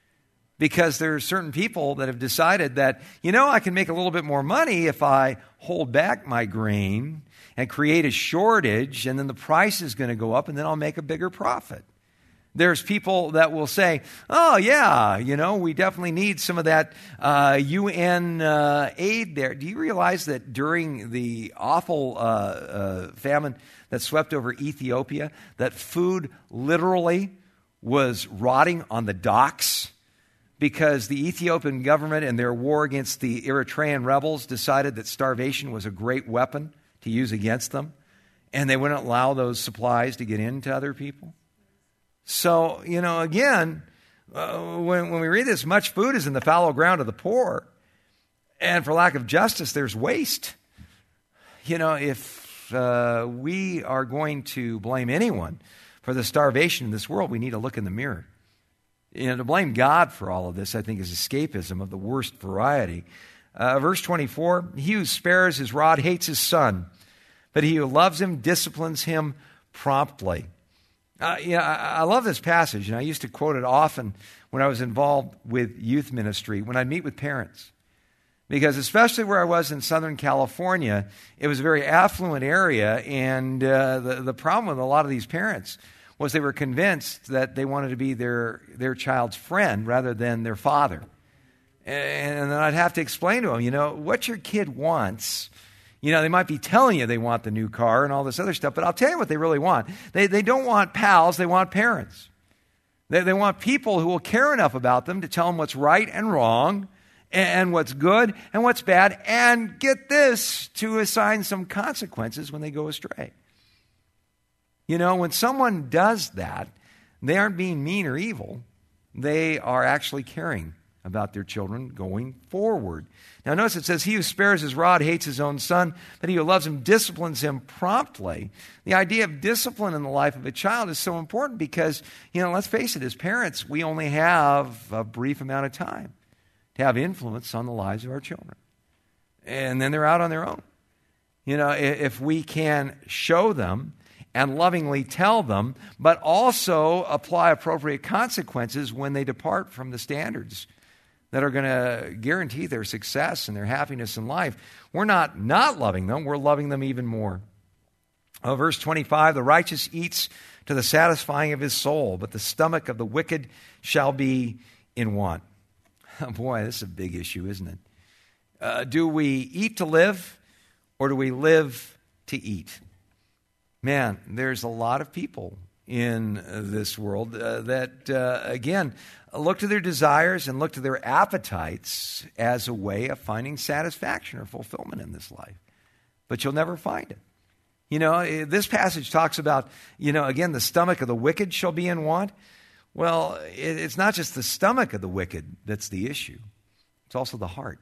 S1: because there are certain people that have decided that, you know, I can make a little bit more money if I hold back my grain and create a shortage, and then the price is going to go up, and then I'll make a bigger profit. There's people that will say, oh, yeah, you know, we definitely need some of that uh, U N uh, aid there. Do you realize that during the awful uh, uh, famine that swept over Ethiopia, that food literally was rotting on the docks because the Ethiopian government and their war against the Eritrean rebels decided that starvation was a great weapon to use against them, and they wouldn't allow those supplies to get into other people? So, you know, again, uh, when, when we read this, much food is in the fallow ground of the poor, and for lack of justice, there's waste. You know, if uh, we are going to blame anyone for the starvation in this world, we need to look in the mirror. You know, to blame God for all of this, I think, is escapism of the worst variety. Uh, verse twenty-four, he who spares his rod hates his son, but he who loves him disciplines him promptly. Uh, yeah, I, I love this passage, and I used to quote it often when I was involved with youth ministry, when I'd meet with parents. Because especially where I was in Southern California, it was a very affluent area, and uh, the, the problem with a lot of these parents was they were convinced that they wanted to be their, their child's friend rather than their father. And, and then I'd have to explain to them, you know, what your kid wants. You know, they might be telling you they want the new car and all this other stuff, but I'll tell you what they really want. They, they don't want pals, they want parents. They, they want people who will care enough about them to tell them what's right and wrong, and what's good and what's bad, and get this, to assign some consequences when they go astray. You know, when someone does that, they aren't being mean or evil. They are actually caring about their children going forward. Now notice it says, he who spares his rod hates his own son, but he who loves him disciplines him promptly. The idea of discipline in the life of a child is so important because, you know, let's face it, as parents, we only have a brief amount of time to have influence on the lives of our children. And then they're out on their own. You know, if we can show them and lovingly tell them, but also apply appropriate consequences when they depart from the standards that are going to guarantee their success and their happiness in life, we're not not loving them, we're loving them even more. Oh, verse twenty-five, the righteous eats to the satisfying of his soul, but the stomach of the wicked shall be in want. Oh, boy, this is a big issue, isn't it? Uh, do we eat to live, or do we live to eat? Man, there's a lot of people in uh, this world uh, that, uh, again, look to their desires and look to their appetites as a way of finding satisfaction or fulfillment in this life. But you'll never find it. You know, this passage talks about, you know, again, the stomach of the wicked shall be in want. Well, it, it's not just the stomach of the wicked that's the issue. It's also the heart.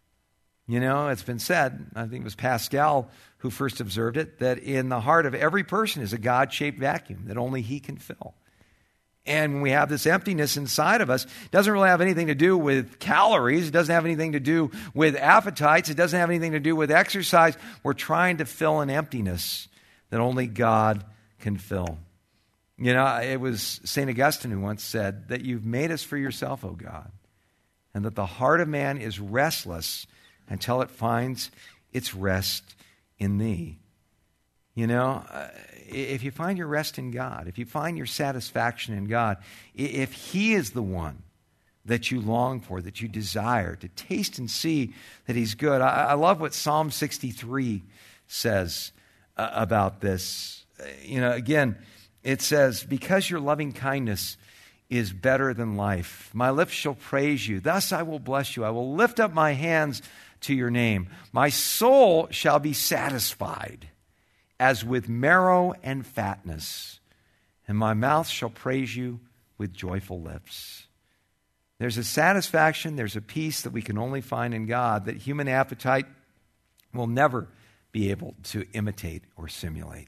S1: You know, it's been said, I think it was Pascal who first observed it, that in the heart of every person is a God-shaped vacuum that only he can fill. And when we have this emptiness inside of us, it doesn't really have anything to do with calories. It doesn't have anything to do with appetites. It doesn't have anything to do with exercise. We're trying to fill an emptiness that only God can fill. You know, it was Saint Augustine who once said that you've made us for yourself, O God, and that the heart of man is restless until it finds its rest in thee. You know, uh, if you find your rest in God, if you find your satisfaction in God, if he is the one that you long for, that you desire, to taste and see that he's good. I, I love what Psalm sixty-three says uh, about this. Uh, you know, again, it says, because your loving kindness is better than life, my lips shall praise you. Thus I will bless you. I will lift up my hands to your name. My soul shall be satisfied as with marrow and fatness, and my mouth shall praise you with joyful lips. There's a satisfaction, there's a peace that we can only find in God that human appetite will never be able to imitate or simulate.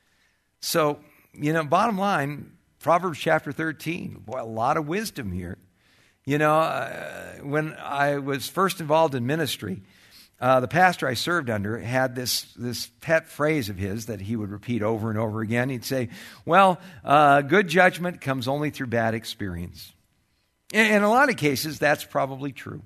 S1: So, you know, bottom line, Proverbs chapter thirteen, boy, a lot of wisdom here. You know, uh, when I was first involved in ministry, uh, the pastor I served under had this, this pet phrase of his that he would repeat over and over again. He'd say, well, uh, good judgment comes only through bad experience. In, in a lot of cases, that's probably true.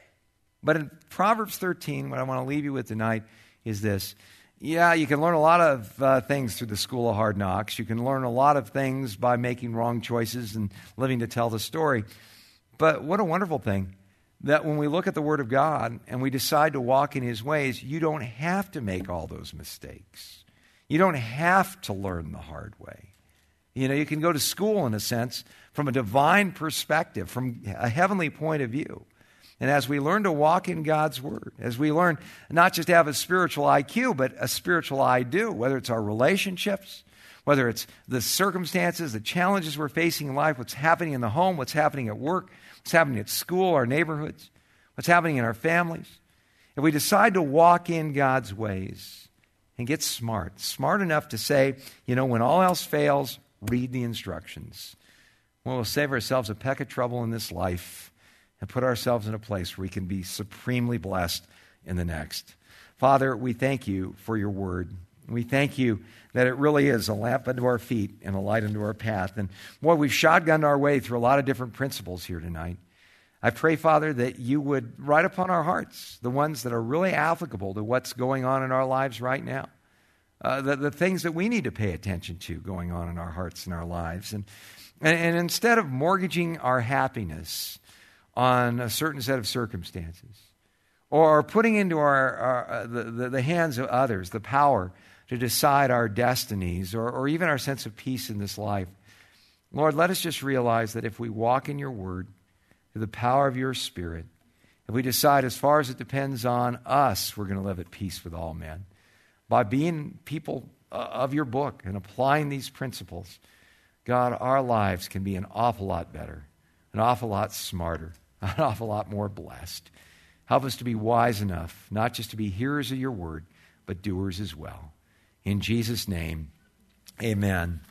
S1: But in Proverbs thirteen, what I want to leave you with tonight is this. Yeah, you can learn a lot of uh, things through the school of hard knocks. You can learn a lot of things by making wrong choices and living to tell the story. But what a wonderful thing that when we look at the Word of God and we decide to walk in His ways, you don't have to make all those mistakes. You don't have to learn the hard way. You know, you can go to school, in a sense, from a divine perspective, from a heavenly point of view. And as we learn to walk in God's Word, as we learn not just to have a spiritual I Q, but a spiritual I do, whether it's our relationships, whether it's the circumstances, the challenges we're facing in life, what's happening in the home, what's happening at work, what's happening at school, our neighborhoods, what's happening in our families. If we decide to walk in God's ways and get smart, smart enough to say, you know, when all else fails, read the instructions. Well, we'll save ourselves a peck of trouble in this life and put ourselves in a place where we can be supremely blessed in the next. Father, we thank you for your word. We thank you that it really is a lamp unto our feet and a light unto our path. And boy, we've shotgunned our way through a lot of different principles here tonight. I pray, Father, that you would write upon our hearts the ones that are really applicable to what's going on in our lives right now. Uh, the, the things that we need to pay attention to going on in our hearts and our lives. And, and, and instead of mortgaging our happiness on a certain set of circumstances, or putting into our, our uh, the, the, the hands of others the power to decide our destinies, or, or even our sense of peace in this life, Lord, let us just realize that if we walk in your word, through the power of your Spirit, if we decide as far as it depends on us, we're going to live at peace with all men. By being people of your book and applying these principles, God, our lives can be an awful lot better, an awful lot smarter, an awful lot more blessed. Help us to be wise enough, not just to be hearers of your word, but doers as well. In Jesus' name, amen.